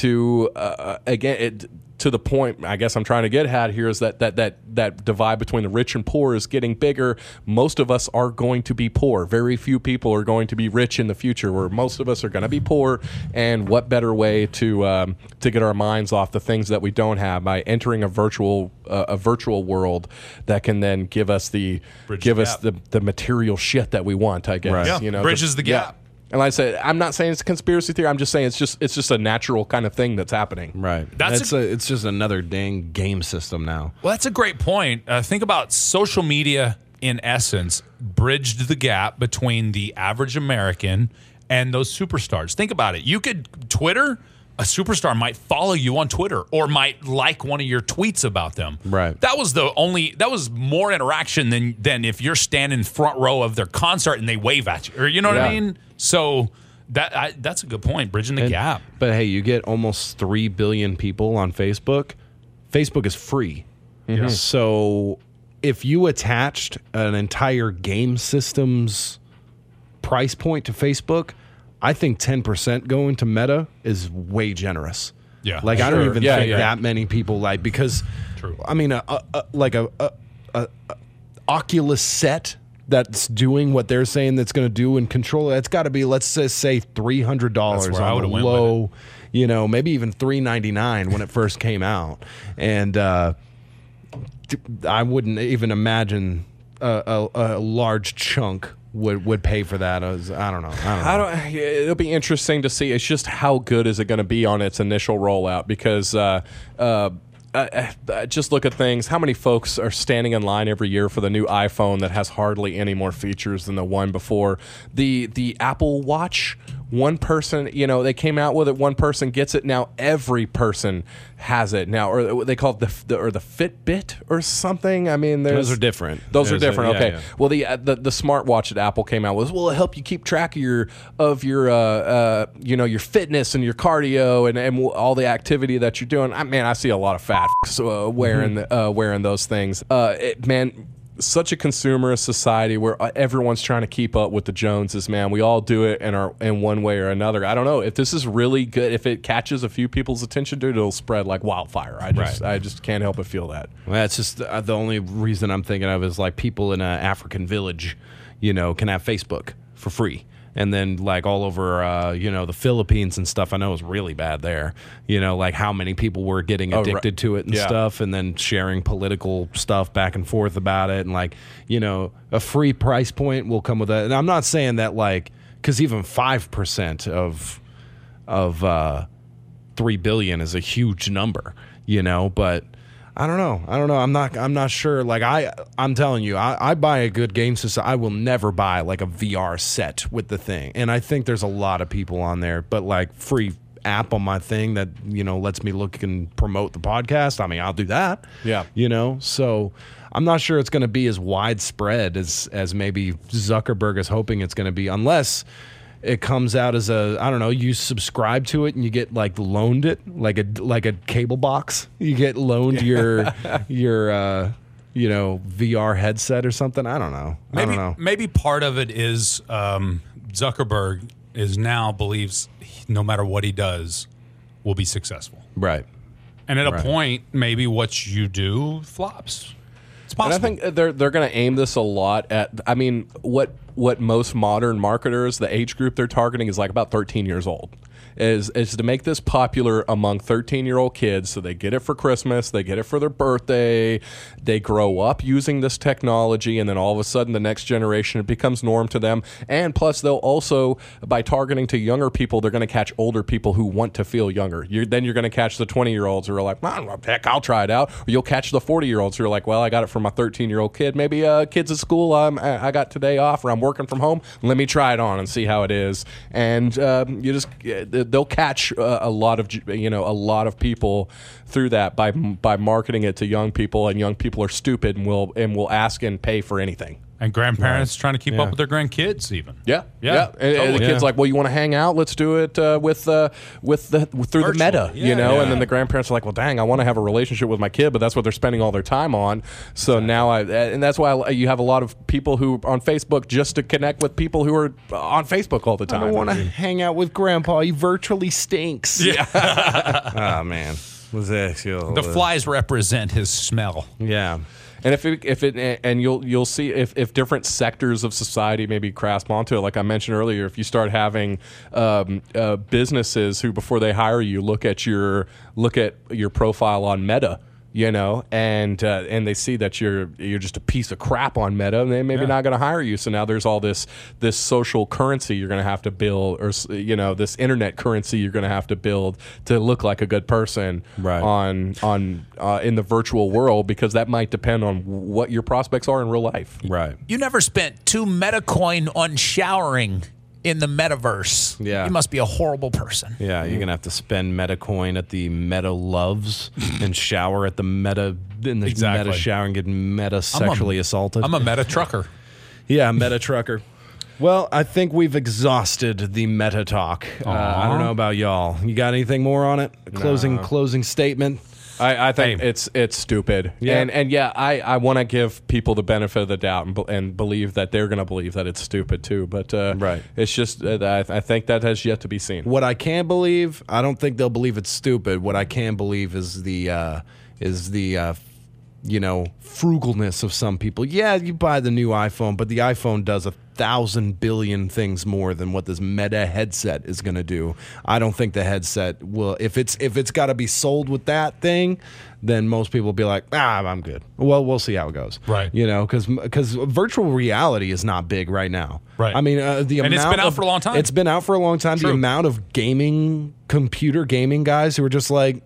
the point I guess I'm trying to get at here is that divide between the rich and poor is getting bigger. Most of us are going to be poor. Very few people are going to be rich in the future, where most of us are going to be poor. And what better way to get our minds off the things that we don't have by entering a virtual world that can then give us the material shit that we want, I guess. Right. Yeah, You know, bridges the gap. Yeah. And like I said, I'm not saying it's a conspiracy theory. I'm just saying it's just a natural kind of thing that's happening. Right. It's just another dang game system now. Well, that's a great point. Think about social media in essence, bridged the gap between the average American and those superstars. Think about it. You could Twitter. A superstar might follow you on Twitter or might like one of your tweets about them. Right. That was more interaction than if you're standing front row of their concert and they wave at you. Or you know what I mean? So that's a good point, bridging the gap. But hey, you get almost 3 billion people on Facebook. Facebook is free. Mm-hmm. So if you attached an entire game system's price point to Facebook, I think 10% going to Meta is way generous. Yeah, like I don't even think yeah. that many people like because. True. I mean, a Oculus set that's doing what they're saying that's going to do and control it. It's got to be, let's just say $300 That's where I on would've the went low. You know, maybe even $399 when it first came out, and I wouldn't even imagine a large chunk would pay for that. I don't know. It'll be interesting to see. It's just how good is it going to be on its initial rollout because just look at things. How many folks are standing in line every year for the new iPhone that has hardly any more features than the one before? The Apple Watch. One person, they came out with it. One person gets it. Now every person has it now, or they call it the Fitbit or something. I mean, Those are different. Those are different. Yeah, Okay. yeah. Well, the smartwatch that Apple came out with will help you keep track of your your fitness and your cardio and all the activity that you're doing. I see a lot of fat wearing those things. Such a consumerist society where everyone's trying to keep up with the Joneses, man. We all do it in one way or another. I don't know if this is really good. If it catches a few people's attention, dude, it'll spread like wildfire. I just can't help but feel that. Well, that's just the only reason I'm thinking of is like people in an African village, can have Facebook for free. And then like all over, the Philippines and stuff, I know is really bad there. Like how many people were getting addicted to it and stuff, and then sharing political stuff back and forth about it. And like, a free price point will come with that. And I'm not saying that like, because even 5% of 3 billion is a huge number, but I don't know. I'm not sure. Like I'm telling you, I buy a good game system. I will never buy like a VR set with the thing. And I think there's a lot of people on there, but like free app on my thing that, lets me look and promote the podcast. I mean, I'll do that. Yeah. So I'm not sure it's going to be as widespread as maybe Zuckerberg is hoping it's going to be, unless it comes out as you subscribe to it and you get like loaned it like a cable box. You get loaned your VR headset or something. I don't know. Maybe part of it is Zuckerberg believes no matter what he does will be successful. Right. And at a point, maybe what you do flops. It's possible. And I think they're going to aim this a lot at. I mean, what most modern marketers, the age group they're targeting is like about 13 years old. Is to make this popular among 13-year-old kids, so they get it for Christmas, they get it for their birthday, they grow up using this technology, and then all of a sudden the next generation, it becomes norm to them. And plus, they'll also, by targeting to younger people, they're going to catch older people who want to feel younger. Then you're going to catch the 20-year-olds who are like, heck, I'll try it out. Or you'll catch the 40-year-olds who are like, well, I got it from my 13-year-old kid. Maybe kids at school, I got today off, or I'm working from home. Let me try it on and see how it is. And they'll catch a lot of people through that by marketing it to young people, and young people are stupid and will ask and pay for anything. And grandparents trying to keep up with their grandkids, even. Yeah. And Totally. the kid's like, well, you want to hang out? Let's do it through the Meta, And then the grandparents are like, well, dang, I want to have a relationship with my kid, but that's what they're spending all their time on. So now and that's why you have a lot of people who are on Facebook just to connect with people who are on Facebook all the time. I don't want to hang out with Grandpa. He virtually stinks. Yeah. Oh man, The flies represent his smell. Yeah. And if you'll see if different sectors of society maybe grasp onto it, like I mentioned earlier, if you start having businesses who before they hire you look at your profile on Meta you know, and they see that you're just a piece of crap on Meta, and they're maybe not going to hire you. So now there's all this social currency you're going to have to build, or you know, this internet currency you're going to have to build to look like a good person on in the virtual world, because that might depend on what your prospects are in real life. Right. You never spent 2 MetaCoin on showering in the metaverse. Yeah. You must be a horrible person. Yeah, you're gonna have to spend MetaCoin at the Meta Loves and shower at the Meta Meta shower and get Meta sexually assaulted. I'm a Meta trucker. Yeah, Meta trucker. Well, I think we've exhausted the Meta talk. I don't know about y'all. You got anything more on it? Closing statement. I think it's stupid. Yeah. And yeah, I want to give people the benefit of the doubt and believe that they're going to believe that it's stupid too. But it's just I think that has yet to be seen. What I can believe, I don't think they'll believe it's stupid. What I can believe is the frugalness of some people. Yeah, you buy the new iPhone, but the iPhone does 1,000 billion things more than what this Meta headset is going to do. I don't think the headset will. If it's got to be sold with that thing, then most people will be like, I'm good. Well, we'll see how it goes. Right. You know, because virtual reality is not big right now. Right. I mean, it's been out for a long time. It's been out for a long time. True. The amount of computer gaming guys who are just like,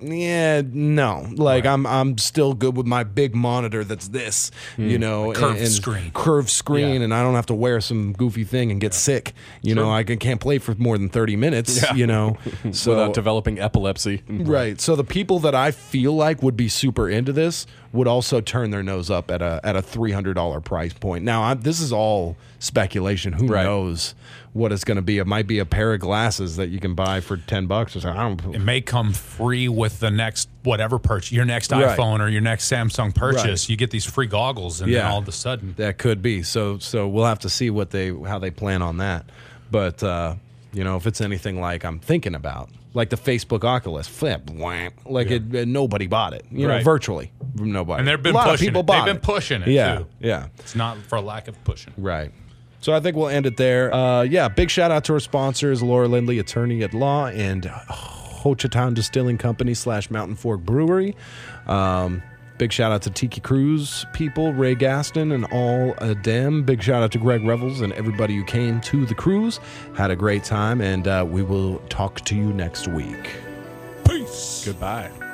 I'm still good with my big monitor that's this, you know, curved screen, and I don't have to wear some goofy thing and get sick. You know, I can't play for more than 30 minutes, you know, so without developing epilepsy. Right. So the people that I feel like would be super into this would also turn their nose up at a $300 price point. Now, this is all speculation. Who knows what it's going to be? It might be a pair of glasses that you can buy for $10 or something. I don't. It may come free with the next whatever purchase, your next iPhone or your next Samsung purchase. Right. You get these free goggles, and then all of a sudden, that could be. So we'll have to see how they plan on that. But if it's anything like I'm thinking about, like the Facebook Oculus flip, nobody bought it. You know, virtually nobody. And they've been a lot pushing of people it. bought They've been pushing it. Yeah, too. yeah. It's not for a lack of pushing. Right. So I think we'll end it there. Big shout out to our sponsors, Laura Lindley, attorney at law, and Hochatown Distilling Company / Mountain Fork Brewery. Big shout out to Tiki Cruise people, Ray Gaston and all of them. Big shout out to Greg Revels and everybody who came to the cruise. Had a great time, and we will talk to you next week. Peace. Goodbye.